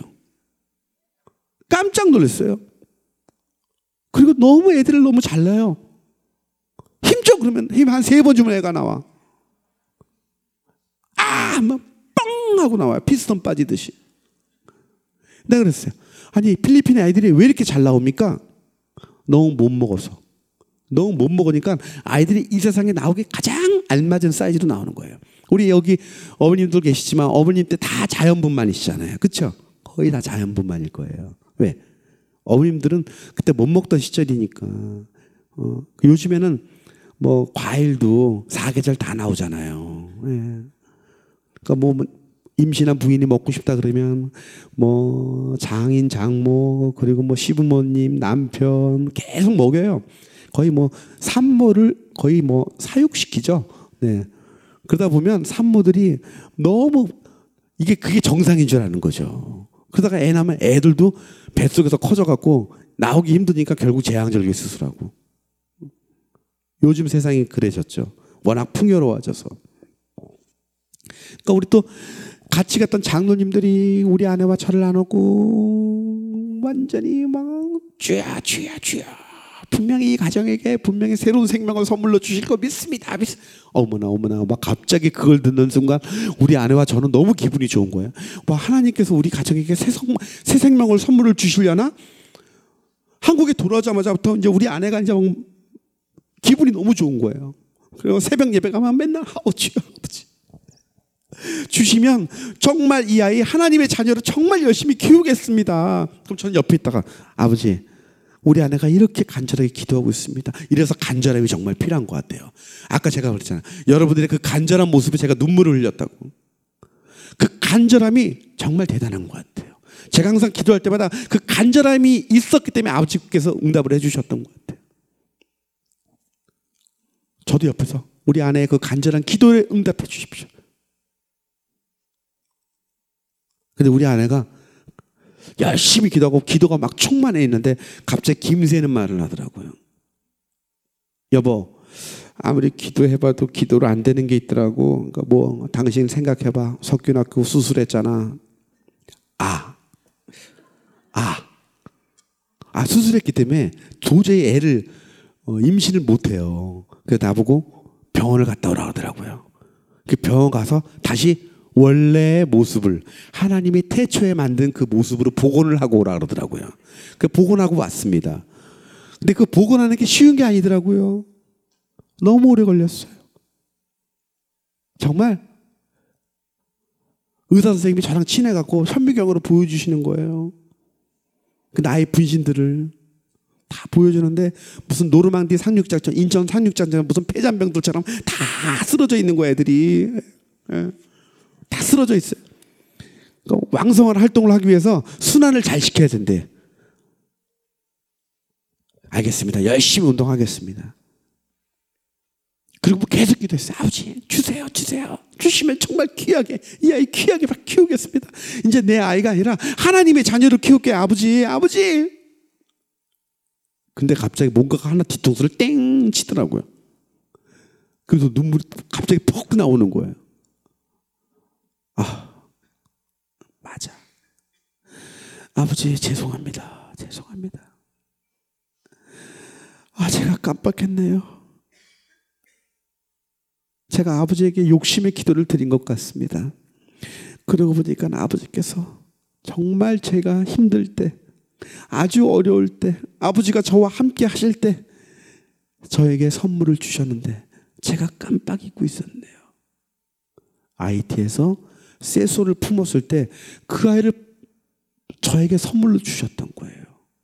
깜짝 놀랐어요. 그리고 너무 애들을 너무 잘 낳아요. 힘줘 그러면 힘 한 세 번 주면 애가 나와. 아, 막 뻥 하고 나와요. 피스톤 빠지듯이. 내가 그랬어요. 아니 필리핀의 아이들이 왜 이렇게 잘 나옵니까? 너무 못 먹어서. 너무 못 먹으니까 아이들이 이 세상에 나오기 가장 알맞은 사이즈로 나오는 거예요. 우리 여기 어머님들 계시지만 어머님 때 다 자연분만이시잖아요. 그렇죠? 거의 다 자연분만일 거예요. 왜? 어머님들은 그때 못 먹던 시절이니까. 어, 요즘에는 뭐 과일도 사계절 다 나오잖아요. 예. 그러니까 뭐 임신한 부인이 먹고 싶다 그러면 뭐 장인, 장모 그리고 뭐 시부모님, 남편 계속 먹여요. 거의 뭐 산모를 거의 뭐 사육시키죠. 네. 그러다 보면 산모들이 너무 이게 그게 정상인 줄 아는 거죠. 그러다가 애 낳으면 애들도 뱃속에서 커져갖고 나오기 힘드니까 결국 제왕절개 수술하고. 요즘 세상이 그래졌죠. 워낙 풍요로워져서. 그러니까 우리 또 같이 갔던 장로님들이 우리 아내와 저를 안았고 완전히 막 주야 주야 주야 분명히 이 가정에게 분명히 새로운 생명을 선물로 주실 거 믿습니다. 믿... 어머나 어머나 막 갑자기 그걸 듣는 순간 우리 아내와 저는 너무 기분이 좋은 거예요. 와, 하나님께서 우리 가정에게 새, 성, 새 생명을 선물을 주시려나? 한국에 돌아오자마자부터 이제 우리 아내가 이제 막 기분이 너무 좋은 거예요. 그리고 새벽 예배 가면 맨날 아버지 아버지 주시면 정말 이 아이 하나님의 자녀로 정말 열심히 키우겠습니다. 그럼 저는 옆에 있다가 아버지 우리 아내가 이렇게 간절하게 기도하고 있습니다. 이래서 간절함이 정말 필요한 것 같아요. 아까 제가 그랬잖아요. 여러분들의 그 간절한 모습에 제가 눈물을 흘렸다고. 그 간절함이 정말 대단한 것 같아요. 제가 항상 기도할 때마다 그 간절함이 있었기 때문에 아버지께서 응답을 해주셨던 것 같아요. 저도 옆에서 우리 아내의 그 간절한 기도에 응답해 주십시오. 근데 우리 아내가 열심히 기도하고 기도가 막 충만해 있는데 갑자기 김새는 말을 하더라고요. 여보, 아무리 기도해봐도 기도로 안 되는 게 있더라고. 그러니까 뭐 당신 생각해봐. 석균학교 수술했잖아. 아, 아, 아 수술했기 때문에 도저히 애를 어, 임신을 못해요. 그래서 나보고 병원을 갔다 오라 하더라고요. 그 병원 가서 다시 원래의 모습을 하나님이 태초에 만든 그 모습으로 복원을 하고 오라 그러더라고요. 그 복원하고 왔습니다. 근데 그 복원하는 게 쉬운 게 아니더라고요. 너무 오래 걸렸어요. 정말 의사 선생님이 저랑 친해갖고 현미경으로 보여주시는 거예요. 그 나의 분신들을 다 보여주는데 무슨 노르망디 상륙작전, 인천 상륙작전 무슨 폐잔병들처럼 다 쓰러져 있는 거예요, 애들이. 예. 다 쓰러져 있어요. 그러니까 왕성한 활동을 하기 위해서 순환을 잘 시켜야 된대. 알겠습니다. 열심히 운동하겠습니다. 그리고 계속 기도했어요. 아버지 주세요 주세요. 주시면 정말 귀하게 이 아이 귀하게 막 키우겠습니다. 이제 내 아이가 아니라 하나님의 자녀를 키울게 아버지 아버지. 근데 갑자기 뭔가가 하나 뒤통수를 땡 치더라고요. 그래서 눈물이 갑자기 퍽 나오는 거예요. 아, 맞아. 아버지 죄송합니다. 죄송합니다. 아, 제가 깜빡했네요. 제가 아버지에게 욕심의 기도를 드린 것 같습니다. 그러고 보니까 아버지께서 정말 제가 힘들 때, 아주 어려울 때, 아버지가 저와 함께 하실 때 저에게 선물을 주셨는데 제가 깜빡 잊고 있었네요. 아이티에서 쇠소를 품었을 때 그 아이를 저에게 선물로 주셨던 거예요.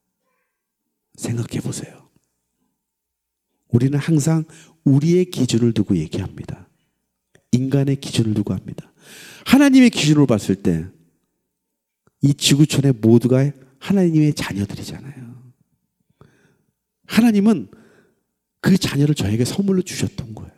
생각해 보세요. 우리는 항상 우리의 기준을 두고 얘기합니다. 인간의 기준을 두고 합니다. 하나님의 기준으로 봤을 때 이 지구촌의 모두가 하나님의 자녀들이잖아요. 하나님은 그 자녀를 저에게 선물로 주셨던 거예요.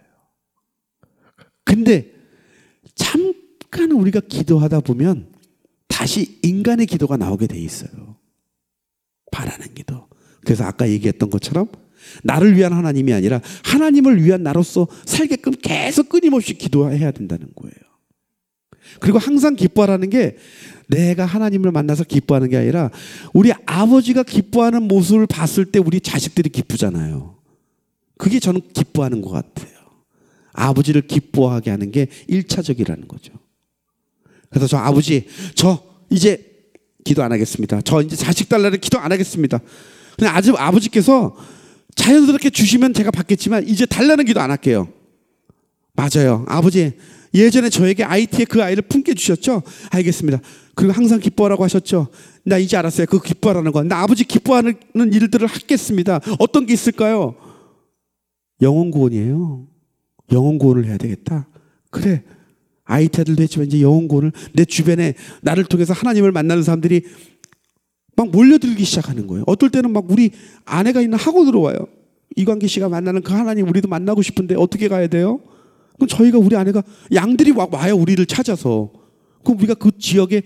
근데 잠깐 우리가 기도하다 보면 다시 인간의 기도가 나오게 돼 있어요. 바라는 기도. 그래서 아까 얘기했던 것처럼 나를 위한 하나님이 아니라 하나님을 위한 나로서 살게끔 계속 끊임없이 기도해야 된다는 거예요. 그리고 항상 기뻐하라는 게 내가 하나님을 만나서 기뻐하는 게 아니라 우리 아버지가 기뻐하는 모습을 봤을 때 우리 자식들이 기쁘잖아요. 그게 저는 기뻐하는 것 같아요. 아버지를 기뻐하게 하는 게 일차적이라는 거죠. 그래서 저 아버지 저 이제 기도 안 하겠습니다. 저 이제 자식 달라는 기도 안 하겠습니다. 그냥 아주 아버지께서 자연스럽게 주시면 제가 받겠지만 이제 달라는 기도 안 할게요. 맞아요. 아버지 예전에 저에게 아이티에 그 아이를 품게 주셨죠? 알겠습니다. 그리고 항상 기뻐하라고 하셨죠? 나 이제 알았어요. 그 기뻐하라는 거. 나 아버지 기뻐하는 일들을 하겠습니다. 어떤 게 있을까요? 영혼 구원이에요. 영혼 구원을 해야 되겠다. 그래. 아이티들도 했지만 이제 영혼 구원을 내 주변에 나를 통해서 하나님을 만나는 사람들이 막 몰려들기 시작하는 거예요. 어떨 때는 막 우리 아내가 있는 학원으로 와요. 이광기 씨가 만나는 그 하나님 우리도 만나고 싶은데 어떻게 가야 돼요? 그럼 저희가 우리 아내가 양들이 와, 와요. 우리를 찾아서. 그럼 우리가 그 지역에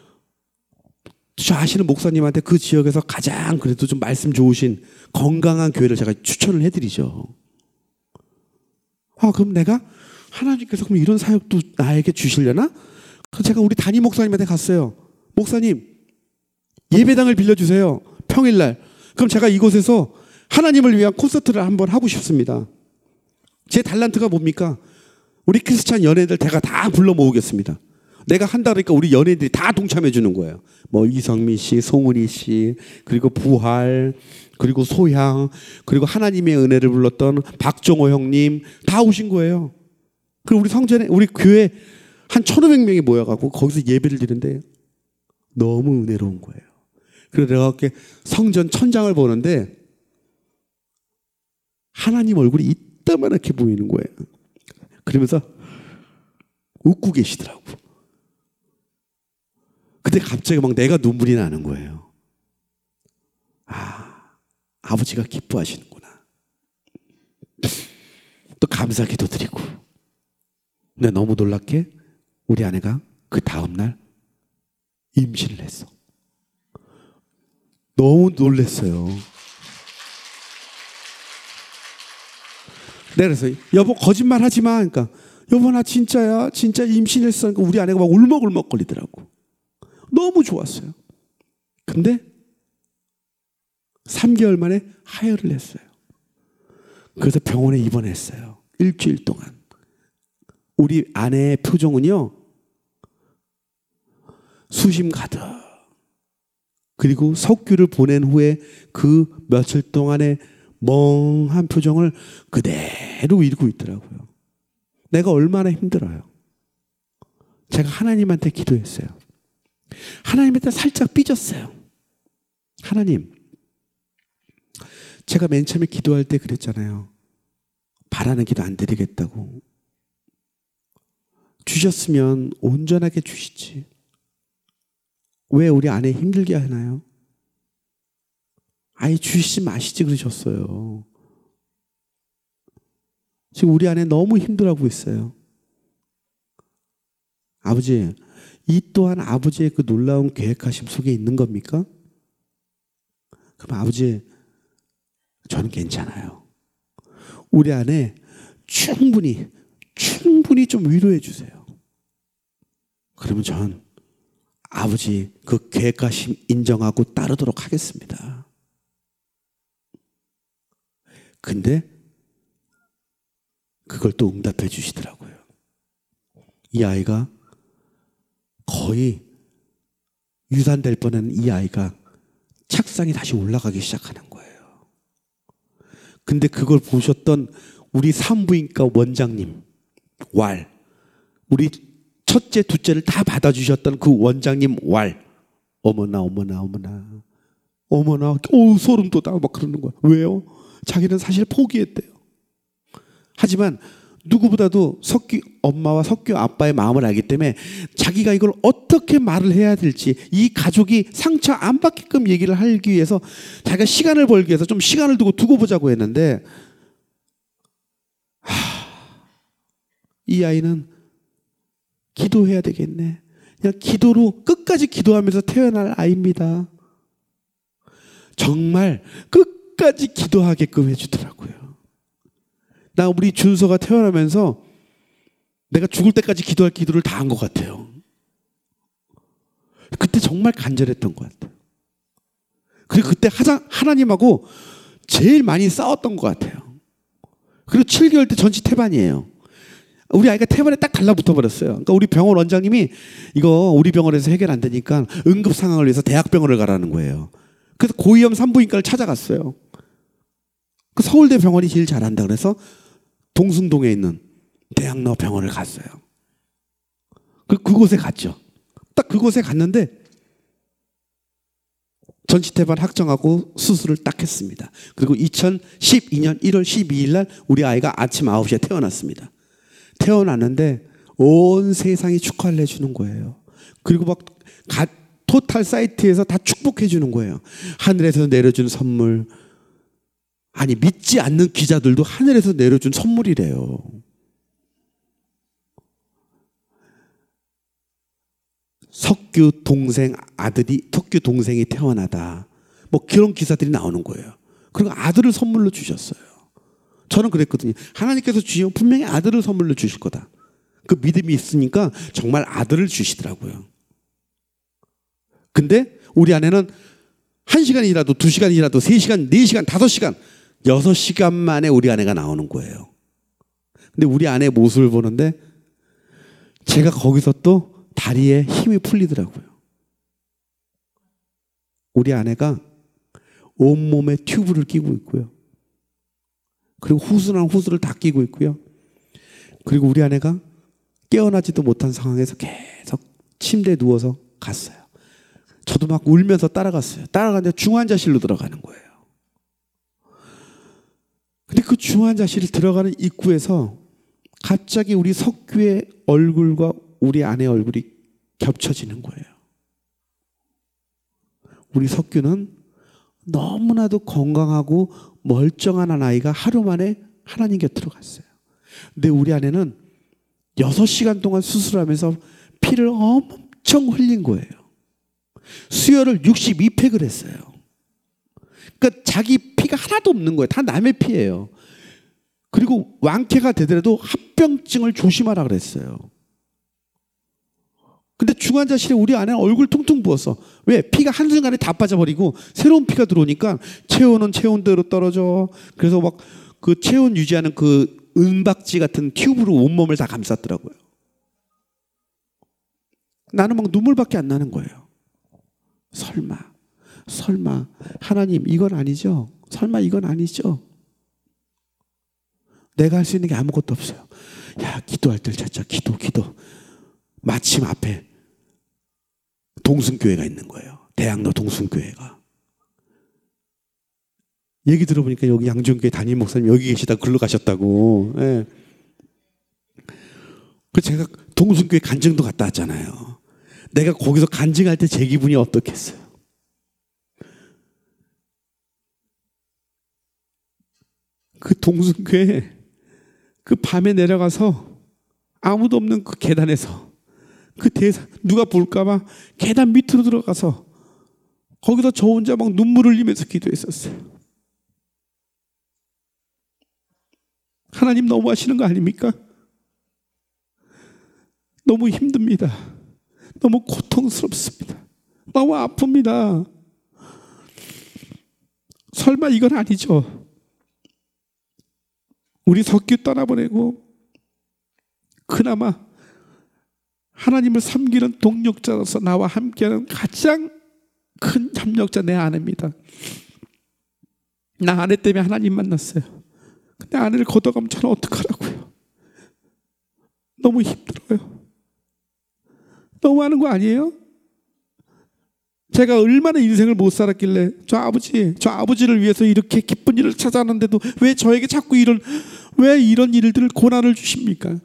저 아시는 목사님한테 그 지역에서 가장 그래도 좀 말씀 좋으신 건강한 교회를 제가 추천을 해드리죠. 아, 그럼 내가 하나님께서 그럼 이런 사역도 나에게 주시려나? 그래서 제가 우리 담임 목사님한테 갔어요. 목사님, 예배당을 빌려주세요. 평일날. 그럼 제가 이곳에서 하나님을 위한 콘서트를 한번 하고 싶습니다. 제 달란트가 뭡니까? 우리 크리스찬 연예인들 제가 다 불러 모으겠습니다. 내가 한다 그러니까 우리 연예인들이 다 동참해 주는 거예요. 뭐 이성민 씨, 송은희 씨, 그리고 부활, 그리고 소향, 그리고 하나님의 은혜를 불렀던 박종호 형님 다 오신 거예요. 그리고 우리 성전에 우리 교회 한 천오백 명이 모여가고 거기서 예배를 드리는데 너무 은혜로운 거예요. 그래서 내가 이렇게 성전 천장을 보는데 하나님 얼굴이 이따만하게 보이는 거예요. 그러면서 웃고 계시더라고. 근데 갑자기 막 내가 눈물이 나는 거예요. 아, 아버지가 기뻐하시는구나. 또 감사 기도 드리고. 근데 너무 놀랍게 우리 아내가 그 다음날 임신을 했어. 너무 놀랐어요. 내가 그래서 여보 거짓말 하지 마. 그러니까 여보 나 진짜야. 진짜 임신했어. 그러니까 우리 아내가 막 울먹울먹 거리더라고. 너무 좋았어요. 근데 삼 개월 만에 하혈을 했어요. 그래서 병원에 입원했어요. 일주일 동안. 우리 아내의 표정은요. 수심 가득. 그리고 석규를 보낸 후에 그 며칠 동안의 멍한 표정을 그대로 이루고 있더라고요. 내가 얼마나 힘들어요. 제가 하나님한테 기도했어요. 하나님한테 살짝 삐졌어요. 하나님, 제가 맨 처음에 기도할 때 그랬잖아요. 바라는 기도 안 드리겠다고. 주셨으면 온전하게 주시지. 왜 우리 아내 힘들게 하나요? 아예 주시지 마시지 그러셨어요. 지금 우리 아내 너무 힘들어하고 있어요. 아버지, 이 또한 아버지의 그 놀라운 계획하심 속에 있는 겁니까? 그럼 아버지, 저는 괜찮아요. 우리 아내 충분히 충분히 좀 위로해 주세요. 그러면 전 아버지 그 계획하심 인정하고 따르도록 하겠습니다. 근데 그걸 또 응답해 주시더라고요. 이 아이가 거의 유산될 뻔한 이 아이가 착상이 다시 올라가기 시작하는 거예요. 근데 그걸 보셨던 우리 산부인과 원장님, 왈, 우리 첫째, 둘째를 다 받아주셨던 그 원장님 왈, 어머나, 어머나, 어머나, 어머나, 오, 소름 돋아, 막 그러는 거야. 왜요? 자기는 사실 포기했대요. 하지만 누구보다도 석규 엄마와 석규 아빠의 마음을 알기 때문에 자기가 이걸 어떻게 말을 해야 될지, 이 가족이 상처 안 받게끔 얘기를 하기 위해서 자기가 시간을 벌기 위해서 좀 시간을 두고 두고 보자고 했는데, 하, 이 아이는 기도해야 되겠네. 그냥 기도로 끝까지 기도하면서 태어날 아이입니다. 정말 끝까지 기도하게끔 해주더라고요. 나 우리 준서가 태어나면서 내가 죽을 때까지 기도할 기도를 다 한 것 같아요. 그때 정말 간절했던 것 같아요. 그리고 그때 하나님하고 제일 많이 싸웠던 것 같아요. 그리고 칠 개월 때 전치 태반이에요. 우리 아이가 태반에 딱 달라붙어 버렸어요. 그러니까 우리 병원 원장님이 이거 우리 병원에서 해결 안 되니까 응급 상황을 위해서 대학병원을 가라는 거예요. 그래서 고위험 산부인과를 찾아갔어요. 그 서울대 병원이 제일 잘한다 그래서 동숭동에 있는 대학로 병원을 갔어요. 그 그곳에 갔죠. 딱 그곳에 갔는데 전치태반 확정하고 수술을 딱 했습니다. 그리고 이천십이 년 일월 십이일 날 우리 아이가 아침 아홉 시에 태어났습니다. 태어났는데 온 세상이 축하를 해주는 거예요. 그리고 막 가, 토탈 사이트에서 다 축복해 주는 거예요. 하늘에서 내려준 선물. 아니 믿지 않는 기자들도 하늘에서 내려준 선물이래요. 석규 동생 아들이 석규 동생이 태어나다. 뭐 그런 기사들이 나오는 거예요. 그리고 아들을 선물로 주셨어요. 저는 그랬거든요. 하나님께서 주시면 분명히 아들을 선물로 주실 거다. 그 믿음이 있으니까 정말 아들을 주시더라고요. 근데 우리 아내는 한 시간이라도 두 시간이라도 세 시간, 네 시간, 다섯 시간, 여섯 시간 만에 우리 아내가 나오는 거예요. 근데 우리 아내의 모습을 보는데 제가 거기서 또 다리에 힘이 풀리더라고요. 우리 아내가 온몸에 튜브를 끼고 있고요. 그리고 후순한 후수를 다 끼고 있고요. 그리고 우리 아내가 깨어나지도 못한 상황에서 계속 침대에 누워서 갔어요. 저도 막 울면서 따라갔어요. 따라가는데 중환자실로 들어가는 거예요. 근데 그 중환자실 들어가는 입구에서 갑자기 우리 석규의 얼굴과 우리 아내의 얼굴이 겹쳐지는 거예요. 우리 석규는 너무나도 건강하고 멀쩡한 한 아이가 하루 만에 하나님 곁으로 갔어요. 근데 우리 아내는 여섯 시간 동안 수술하면서 피를 엄청 흘린 거예요. 수혈을 육십이 팩을 했어요. 그러니까 자기 피가 하나도 없는 거예요. 다 남의 피예요. 그리고 완쾌가 되더라도 합병증을 조심하라 그랬어요. 근데 중환자실에 우리 아내는 얼굴 퉁퉁 부었어. 왜? 피가 한순간에 다 빠져버리고 새로운 피가 들어오니까 체온은 체온대로 떨어져. 그래서 막 그 체온 유지하는 그 은박지 같은 튜브로 온몸을 다 감쌌더라고요. 나는 막 눈물밖에 안 나는 거예요. 설마, 설마 하나님 이건 아니죠? 설마 이건 아니죠? 내가 할 수 있는 게 아무것도 없어요. 야, 기도할 때 찾자. 기도, 기도. 마침 앞에 동순교회가 있는 거예요. 대학로 동순교회가. 얘기 들어보니까 여기 양준교회 담임 목사님 여기 계시다 글로 가셨다고. 예. 그 제가 동순교회 간증도 갔다 왔잖아요. 내가 거기서 간증할 때 제 기분이 어떻겠어요? 그 동순교회 그 밤에 내려가서 아무도 없는 그 계단에서 그 대사 누가 볼까봐 계단 밑으로 들어가서 거기서 저 혼자 막 눈물을 흘리면서 기도했었어요. 하나님 너무 하시는 거 아닙니까? 너무 힘듭니다. 너무 고통스럽습니다. 너무 아픕니다. 설마 이건 아니죠? 우리 석규 떠나보내고 그나마 하나님을 섬기는 동력자로서 나와 함께하는 가장 큰 협력자 내 아내입니다. 나 아내 때문에 하나님 만났어요. 근데 아내를 걷어가면 저는 어떡하라고요? 너무 힘들어요. 너무 하는 거 아니에요? 제가 얼마나 인생을 못 살았길래 저 아버지, 저 아버지를 위해서 이렇게 기쁜 일을 찾아왔는데도 왜 저에게 자꾸 이런 왜 이런 일들을 고난을 주십니까?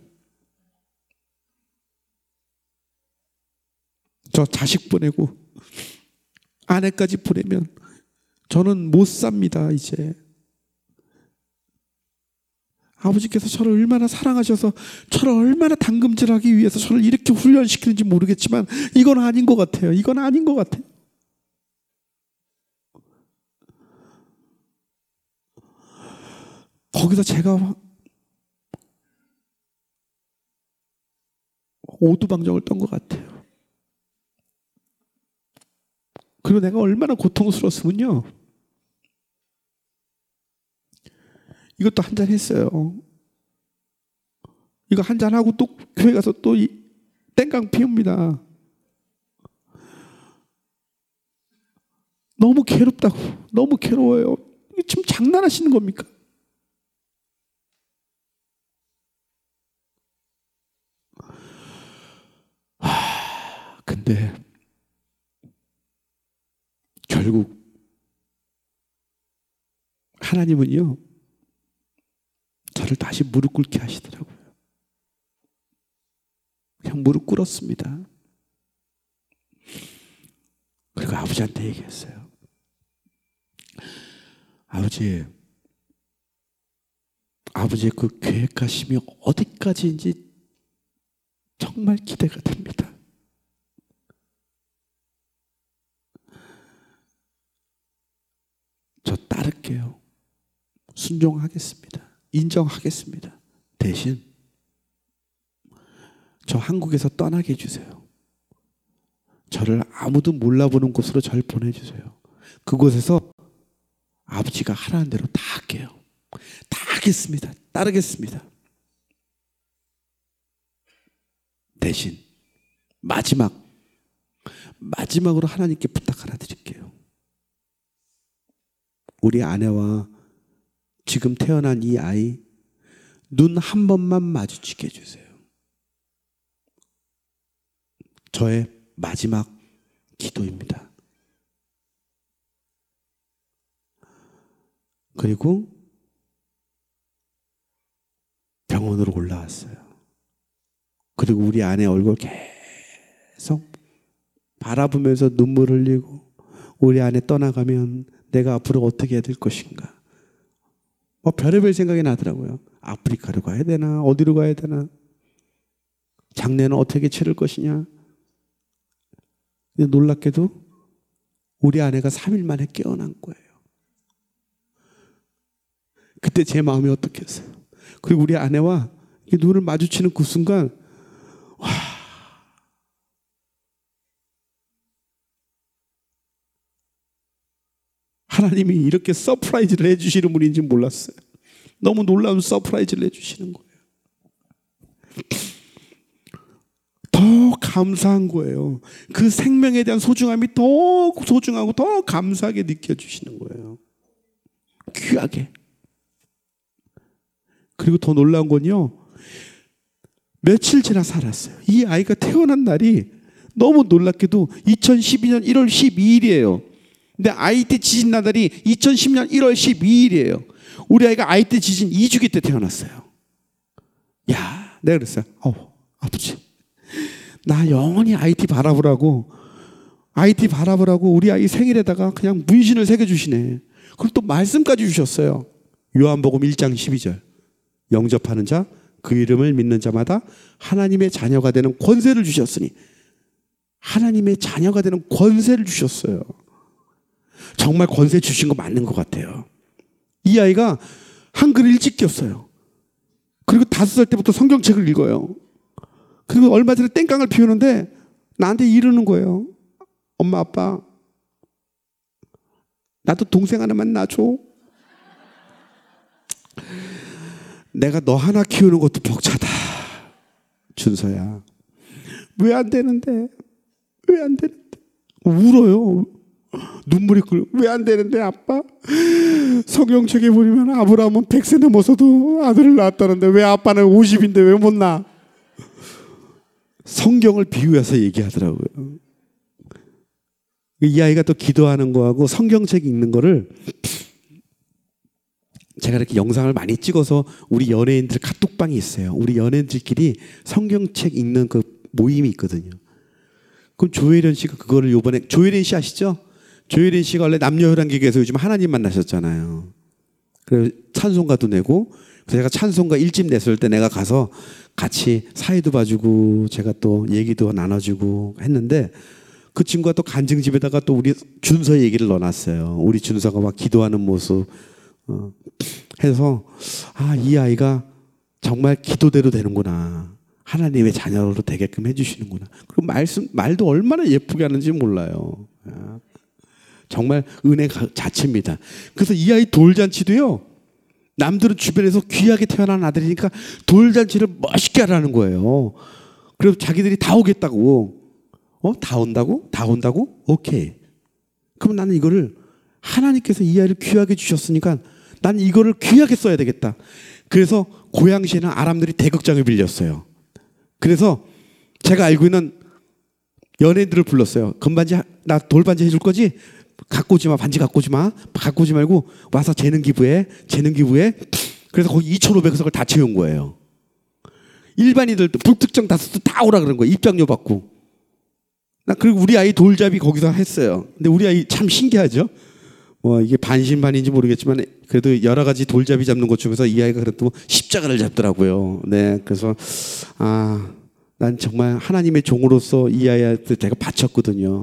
저 자식 보내고 아내까지 보내면 저는 못 삽니다. 이제 아버지께서 저를 얼마나 사랑하셔서 저를 얼마나 당금질하기 위해서 저를 이렇게 훈련시키는지 모르겠지만 이건 아닌 것 같아요. 이건 아닌 것 같아요. 거기서 제가 오두방정을 떤 것 같아요. 그리고 내가 얼마나 고통스러웠으면요. 이것도 한잔 했어요. 이거 한잔 하고 또 교회 가서 또 땡깡 피웁니다. 너무 괴롭다고. 너무 괴로워요. 이게 지금 장난하시는 겁니까? 하, 근데 결국 하나님은요. 저를 다시 무릎 꿇게 하시더라고요. 그냥 무릎 꿇었습니다. 그리고 아버지한테 얘기했어요. 아버지, 아버지의 그 계획하심이 어디까지인지 정말 기대가 됩니다. 저 따를게요. 순종하겠습니다. 인정하겠습니다. 대신 저 한국에서 떠나게 해주세요. 저를 아무도 몰라보는 곳으로 저를 보내주세요. 그곳에서 아버지가 하라는 대로 다 할게요. 다 하겠습니다. 따르겠습니다. 대신 마지막 마지막으로 하나님께 부탁 하나 드릴게요. 우리 아내와 지금 태어난 이 아이 눈 한 번만 마주치게 해주세요. 저의 마지막 기도입니다. 그리고 병원으로 올라왔어요. 그리고 우리 아내 얼굴 계속 바라보면서 눈물 흘리고 우리 아내 떠나가면 내가 앞으로 어떻게 해야 될 것인가. 뭐 별의별 생각이 나더라고요. 아프리카로 가야 되나 어디로 가야 되나 장례는 어떻게 치를 것이냐. 근데 놀랍게도 우리 아내가 삼 일 만에 깨어난 거예요. 그때 제 마음이 어떻겠어요. 그리고 우리 아내와 눈을 마주치는 그 순간 와, 하나님이 이렇게 서프라이즈를 해주시는 분인지 몰랐어요. 너무 놀라운 서프라이즈를 해주시는 거예요. 더 감사한 거예요. 그 생명에 대한 소중함이 더 소중하고 더 감사하게 느껴주시는 거예요. 귀하게. 그리고 더 놀라운 건요, 며칠 지나 살았어요. 이 아이가 태어난 날이 너무 놀랍게도 이천십이 년 일월 십이일이에요. 근데 아이티 지진 난 날이 이천십 년 일월 십이일이에요. 우리 아이가 아이티 지진 이 주기 때 태어났어요. 야, 내가 그랬어요. 어, 아버지, 나 영원히 아이티 바라보라고, 아이티 바라보라고 우리 아이 생일에다가 그냥 문신을 새겨주시네. 그리고 또 말씀까지 주셨어요. 요한복음 일 장 십이 절. 영접하는 자, 그 이름을 믿는 자마다 하나님의 자녀가 되는 권세를 주셨으니, 하나님의 자녀가 되는 권세를 주셨어요. 정말 권세 주신 거 맞는 것 같아요. 이 아이가 한글을 일찍 띄었어요. 그리고 다섯 살 때부터 성경책을 읽어요. 그리고 얼마 전에 땡깡을 피우는데 나한테 이러는 거예요. 엄마, 아빠, 나도 동생 하나만 낳아줘. 내가 너 하나 키우는 것도 벅차다. 준서야, 왜 안 되는데? 왜 안 되는데? 울어요. 눈물이 끓. 왜 안 되는데 아빠? 성경책에 보면 아브라함은 백 세 넘어서도 아들을 낳았다는데 왜 아빠는 오십인데 왜 못 낳아? 성경을 비유해서 얘기하더라고요. 이 아이가 또 기도하는 거하고 성경책 읽는 거를 제가 이렇게 영상을 많이 찍어서 우리 연예인들 카톡방이 있어요. 우리 연예인들끼리 성경책 읽는 그 모임이 있거든요. 그럼 조혜련 씨가 그거를 요번에, 조혜련 씨 아시죠? 조혜련 씨가 원래 남녀혈안기계에서 요즘 하나님 만나셨잖아요. 그래서 찬송가도 내고, 그래서 제가 찬송가 일 집 냈을 때 내가 가서 같이 사회도 봐주고 제가 또 얘기도 나눠주고 했는데, 그 친구가 또 간증집에다가 또 우리 준서 얘기를 넣어놨어요. 우리 준서가 막 기도하는 모습 어, 해서 아, 이 아이가 정말 기도대로 되는구나. 하나님의 자녀로 되게끔 해주시는구나. 그리고 말씀, 말도 얼마나 예쁘게 하는지 몰라요. 정말 은혜 자체입니다. 그래서 이 아이 돌잔치도요, 남들은 주변에서 귀하게 태어난 아들이니까 돌잔치를 멋있게 하라는 거예요. 그래서 자기들이 다 오겠다고. 어? 다 온다고? 다 온다고? 오케이. 그럼 나는 이거를 하나님께서 이 아이를 귀하게 주셨으니까 나는 이거를 귀하게 써야 되겠다. 그래서 고양시에는 아람들이 대극장을 빌렸어요. 그래서 제가 알고 있는 연예인들을 불렀어요. 건반지, 나 돌반지 해줄 거지? 갖고 오지 마. 반지 갖고 오지 마. 갖고 오지 말고 와서 재능 기부해. 재능 기부해. 그래서 거기 이천오백 석을 다 채운 거예요. 일반인들도 불특정 다수도 다 오라 그런 거예요. 입장료 받고. 나 그리고 우리 아이 돌잡이 거기서 했어요. 근데 우리 아이 참 신기하죠? 뭐 이게 반신반인지 모르겠지만 그래도 여러 가지 돌잡이 잡는 것 중에서 이 아이가 그래도 십자가를 잡더라고요. 네, 그래서 아, 난 정말 하나님의 종으로서 이 아이한테 제가 바쳤거든요.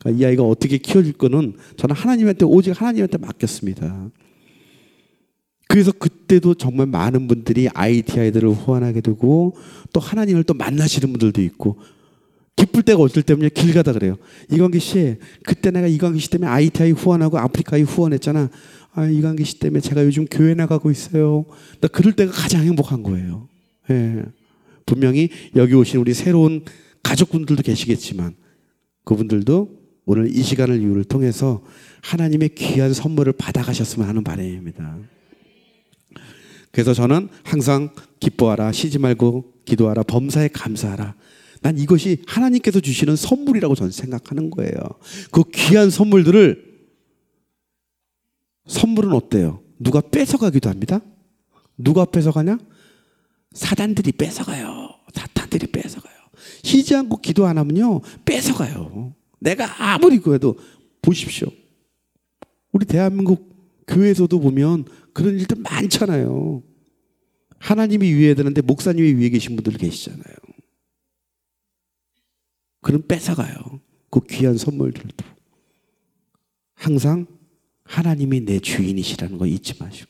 그러니까 이 아이가 어떻게 키워질 거는 저는 하나님한테 오직 하나님한테 맡겼습니다. 그래서 그때도 정말 많은 분들이 아이티 아이들을 후원하게 되고 또 하나님을 또 만나시는 분들도 있고 기쁠 때가 어쩔 때면요 길 가다 그래요. 이광기 씨 그때 내가 이광기 씨 때문에 아이티 아이 후원하고 아프리카 아이 후원했잖아. 아, 이광기 씨 때문에 제가 요즘 교회 나가고 있어요. 나 그럴 때가 가장 행복한 거예요. 예. 분명히 여기 오신 우리 새로운 가족분들도 계시겠지만 그분들도 오늘 이 시간을 이유를 통해서 하나님의 귀한 선물을 받아가셨으면 하는 바람입니다. 그래서 저는 항상 기뻐하라, 쉬지 말고 기도하라, 범사에 감사하라. 난 이것이 하나님께서 주시는 선물이라고 저는 생각하는 거예요. 그 귀한 선물들을 선물은 어때요? 누가 뺏어가기도 합니다. 누가 뺏어가냐? 사단들이 뺏어가요. 사탄들이 뺏어가요. 쉬지 않고 기도 안 하면요 뺏어가요. 내가 아무리 그래도 보십시오. 우리 대한민국 교회에서도 보면 그런 일들 많잖아요. 하나님이 위에 되는데 목사님이 위에 계신 분들 계시잖아요. 그럼 뺏어가요. 그 귀한 선물들도. 항상 하나님이 내 주인이시라는 거 잊지 마시고.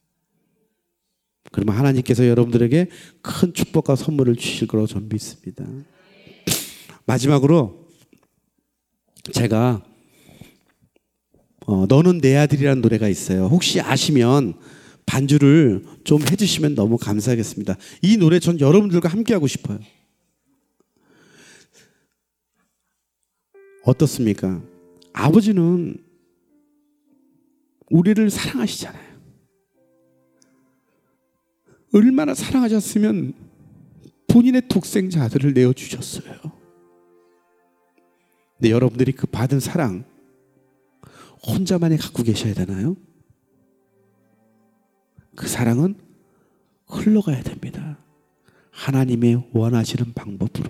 그러면 하나님께서 여러분들에게 큰 축복과 선물을 주실 거라고 저는 믿습니다. 마지막으로 제가 어, 너는 내 아들이라는 노래가 있어요. 혹시 아시면 반주를 좀 해주시면 너무 감사하겠습니다. 이 노래 전 여러분들과 함께 하고 싶어요. 어떻습니까? 아버지는 우리를 사랑하시잖아요. 얼마나 사랑하셨으면 본인의 독생자 아들을 내어주셨어요. 근데 여러분들이 그 받은 사랑 혼자만이 갖고 계셔야 되나요? 그 사랑은 흘러가야 됩니다. 하나님의 원하시는 방법으로.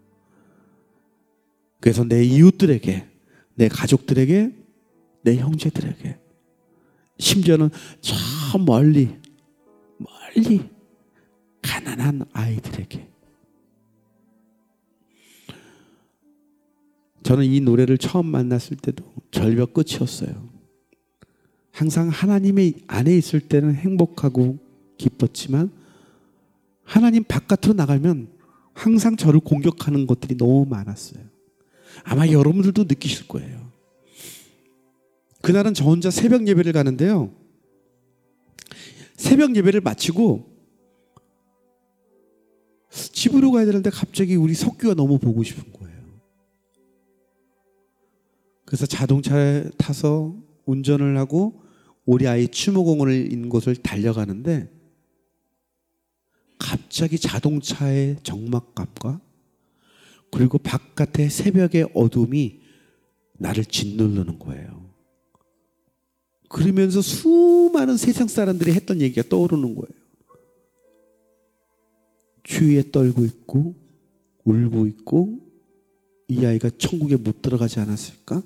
그래서 내 이웃들에게, 내 가족들에게, 내 형제들에게, 심지어는 저 멀리 멀리 가난한 아이들에게. 저는 이 노래를 처음 만났을 때도 절벽 끝이었어요. 항상 하나님의 안에 있을 때는 행복하고 기뻤지만 하나님 바깥으로 나가면 항상 저를 공격하는 것들이 너무 많았어요. 아마 여러분들도 느끼실 거예요. 그날은 저 혼자 새벽 예배를 가는데요. 새벽 예배를 마치고 집으로 가야 되는데 갑자기 우리 석규가 너무 보고 싶은 거예요. 그래서 자동차에 타서 운전을 하고 우리 아이 추모공원을 있는 곳을 달려가는데 갑자기 자동차의 적막감과 그리고 바깥의 새벽의 어둠이 나를 짓누르는 거예요. 그러면서 수많은 세상 사람들이 했던 얘기가 떠오르는 거예요. 추위에 떨고 있고 울고 있고 이 아이가 천국에 못 들어가지 않았을까?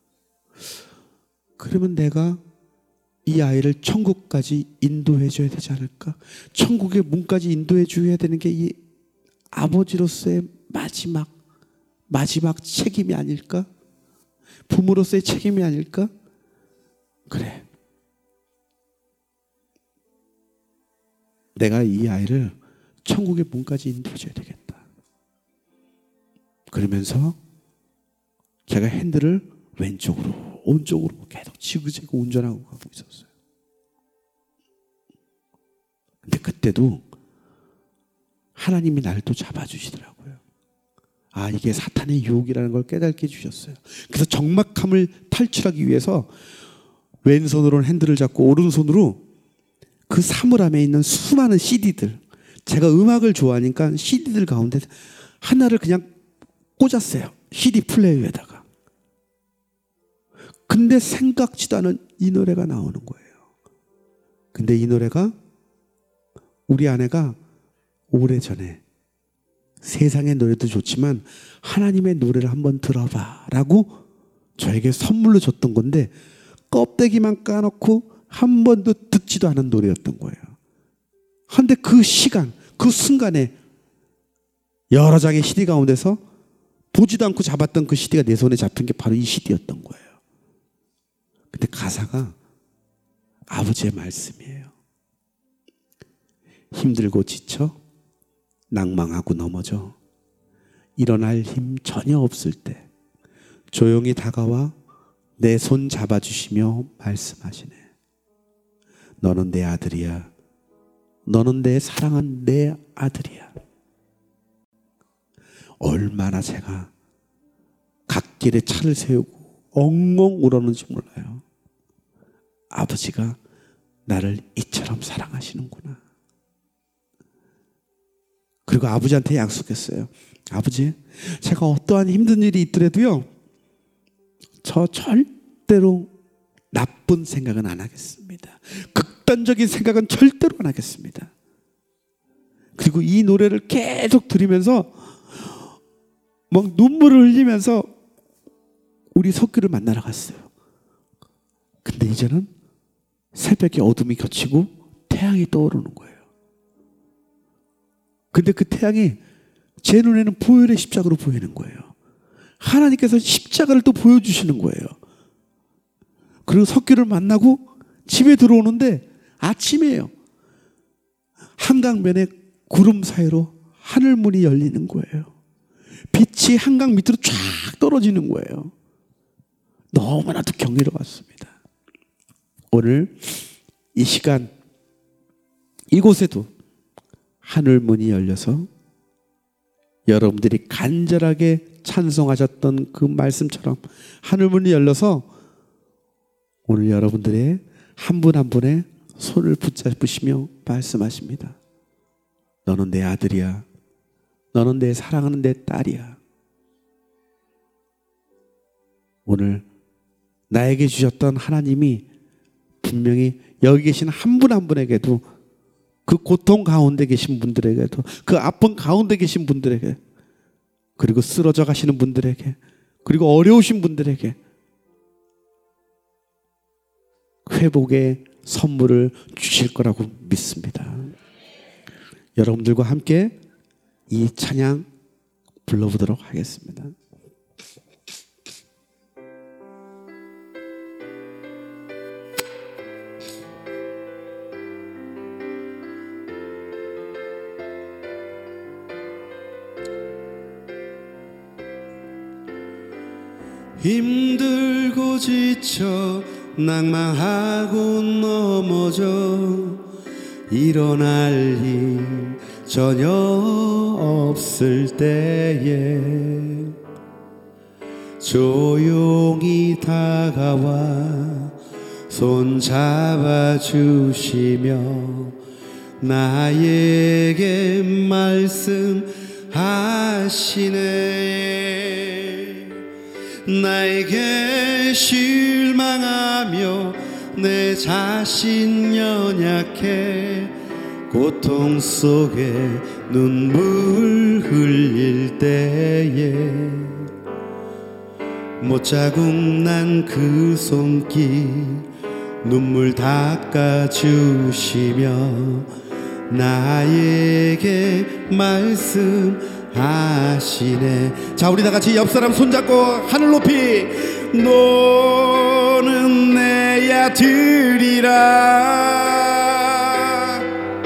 그러면 내가 이 아이를 천국까지 인도해 줘야 되지 않을까? 천국의 문까지 인도해 줘야 되는 게 이 아버지로서의 마지막 마지막 책임이 아닐까? 부모로서의 책임이 아닐까? 그래. 내가 이 아이를 천국의 문까지 인도해 줘야 되겠다. 그러면서 제가 핸들을 왼쪽으로 오른쪽으로 계속 지그재그 운전하고 가고 있었어요. 근데 그때도 하나님이 날 또 잡아주시더라고요. 아, 이게 사탄의 유혹이라는 걸 깨닫게 해주셨어요. 그래서 적막함을 탈출하기 위해서 왼손으로는 핸들을 잡고 오른손으로 그 사물함에 있는 수많은 씨디들, 제가 음악을 좋아하니까 씨디들 가운데 하나를 그냥 꽂았어요. 씨디 플레이어에다가. 근데 생각지도 않은 이 노래가 나오는 거예요. 근데 이 노래가 우리 아내가 오래전에 세상의 노래도 좋지만 하나님의 노래를 한번 들어봐 라고 저에게 선물로 줬던 건데 껍데기만 까놓고 한 번도 듣지도 않은 노래였던 거예요. 그런데 그 시간, 그 순간에 여러 장의 씨디 가운데서 보지도 않고 잡았던 그 씨디가 내 손에 잡힌 게 바로 이 씨디였던 거예요. 근데 가사가 아버지의 말씀이에요. 힘들고 지쳐 낭망하고 넘어져 일어날 힘 전혀 없을 때 조용히 다가와 내 손 잡아주시며 말씀하시네. 너는 내 아들이야. 너는 내 사랑한 내 아들이야. 얼마나 제가 갓길에 차를 세우고 엉엉 울었는지 몰라요. 아버지가 나를 이처럼 사랑하시는구나. 그리고 아버지한테 약속했어요. 아버지, 제가 어떠한 힘든 일이 있더라도요, 저 절대로 나쁜 생각은 안 하겠습니다. 극단적인 생각은 절대로 안 하겠습니다. 그리고 이 노래를 계속 들으면서 막 눈물을 흘리면서 우리 석규를 만나러 갔어요. 근데 이제는 새벽에 어둠이 겹치고 태양이 떠오르는 거예요. 근데 그 태양이 제 눈에는 보혈의 십자가로 보이는 거예요. 하나님께서 십자가를 또 보여주시는 거예요. 그리고 석규를 만나고 집에 들어오는데 아침이에요. 한강변에 구름 사이로 하늘문이 열리는 거예요. 빛이 한강 밑으로 쫙 떨어지는 거예요. 너무나도 경이로웠습니다. 오늘 이 시간 이곳에도 하늘문이 열려서 여러분들이 간절하게 찬송하셨던 그 말씀처럼 하늘문이 열려서 오늘 여러분들의 한 분 한 분의 손을 붙잡으시며 말씀하십니다. 너는 내 아들이야. 너는 내 사랑하는 내 딸이야. 오늘 나에게 주셨던 하나님이 분명히 여기 계신 한 분 한 분에게도, 그 고통 가운데 계신 분들에게도, 그 아픔 가운데 계신 분들에게, 그리고 쓰러져 가시는 분들에게, 그리고 어려우신 분들에게 회복의 선물을 주실 거라고 믿습니다. 여러분들과 함께 이 찬양 불러보도록 하겠습니다. 힘들고 지쳐 낭망하고 넘어져 일어날 힘 전혀 없을 때에 조용히 다가와 손 잡아주시며 나에게 말씀하시네. 나에게 실망하며 내 자신 연약해 고통 속에 눈물 흘릴 때에 못자국 난 그 손길 눈물 닦아주시며 나에게 말씀하시네. 자, 우리 다 같이 옆 사람 손잡고 하늘 높이. 너는 내 아들이라.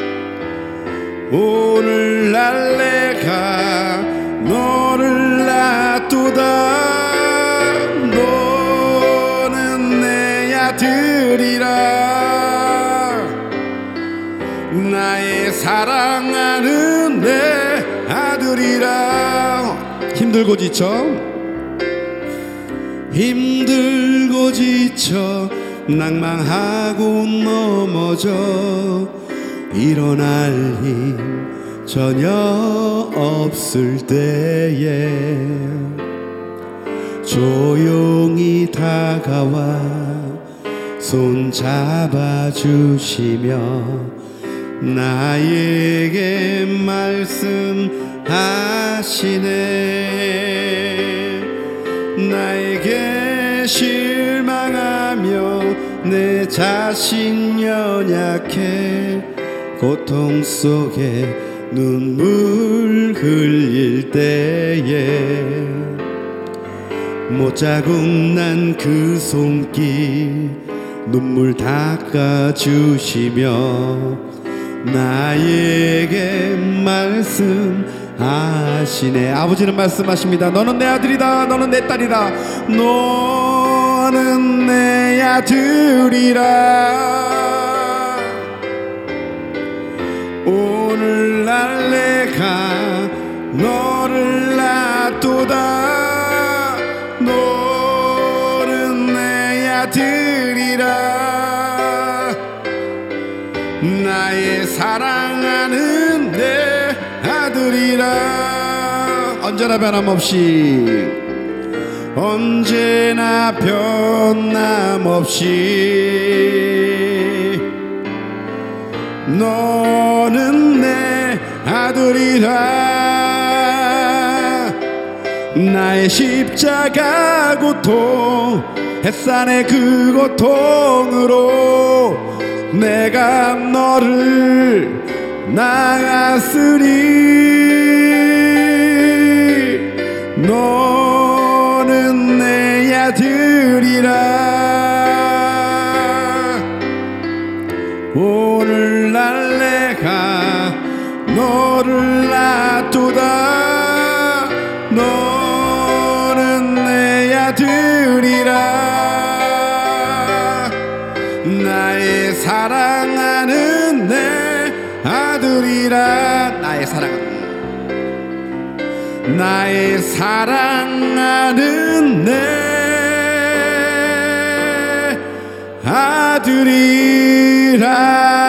오늘날 내가 너를 놔두다. 너는 내 아들이라. 나의 사랑하는 내 아들이라. 힘들고 지쳐 힘들고 지쳐 낭망하고 넘어져 일어날 힘 전혀 없을 때에 조용히 다가와 손 잡아주시며 나에게 말씀하시네. 나에게 실망하며 내 자신 연약해 고통 속에 눈물 흘릴 때에 못자국 난 그 손길 눈물 닦아주시며 나에게 말씀하시네. 아버지는 말씀하십니다. 너는 내 아들이다. 너는 내 딸이다. 너는 내 아들이라. 오늘날 내가 너를 놔두다. 너는 내 아들이라. 나의 사랑하는 내 아들이라. 언제나 변함없이 언제나 변함없이 너는 내 아들이라. 나의 십자가 고통 햇산의 그 고통으로 내가 너를 낳았으니 너는 내 아들이라. 오늘날 내가 너를 놔두다. 너는 내 아들이라. 나의 사랑하는 내 아들이라. 나의 사랑하는 나의 사랑하는 내 아들이라.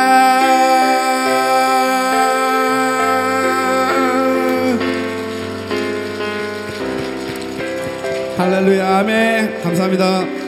할렐루야. 아멘. 감사합니다.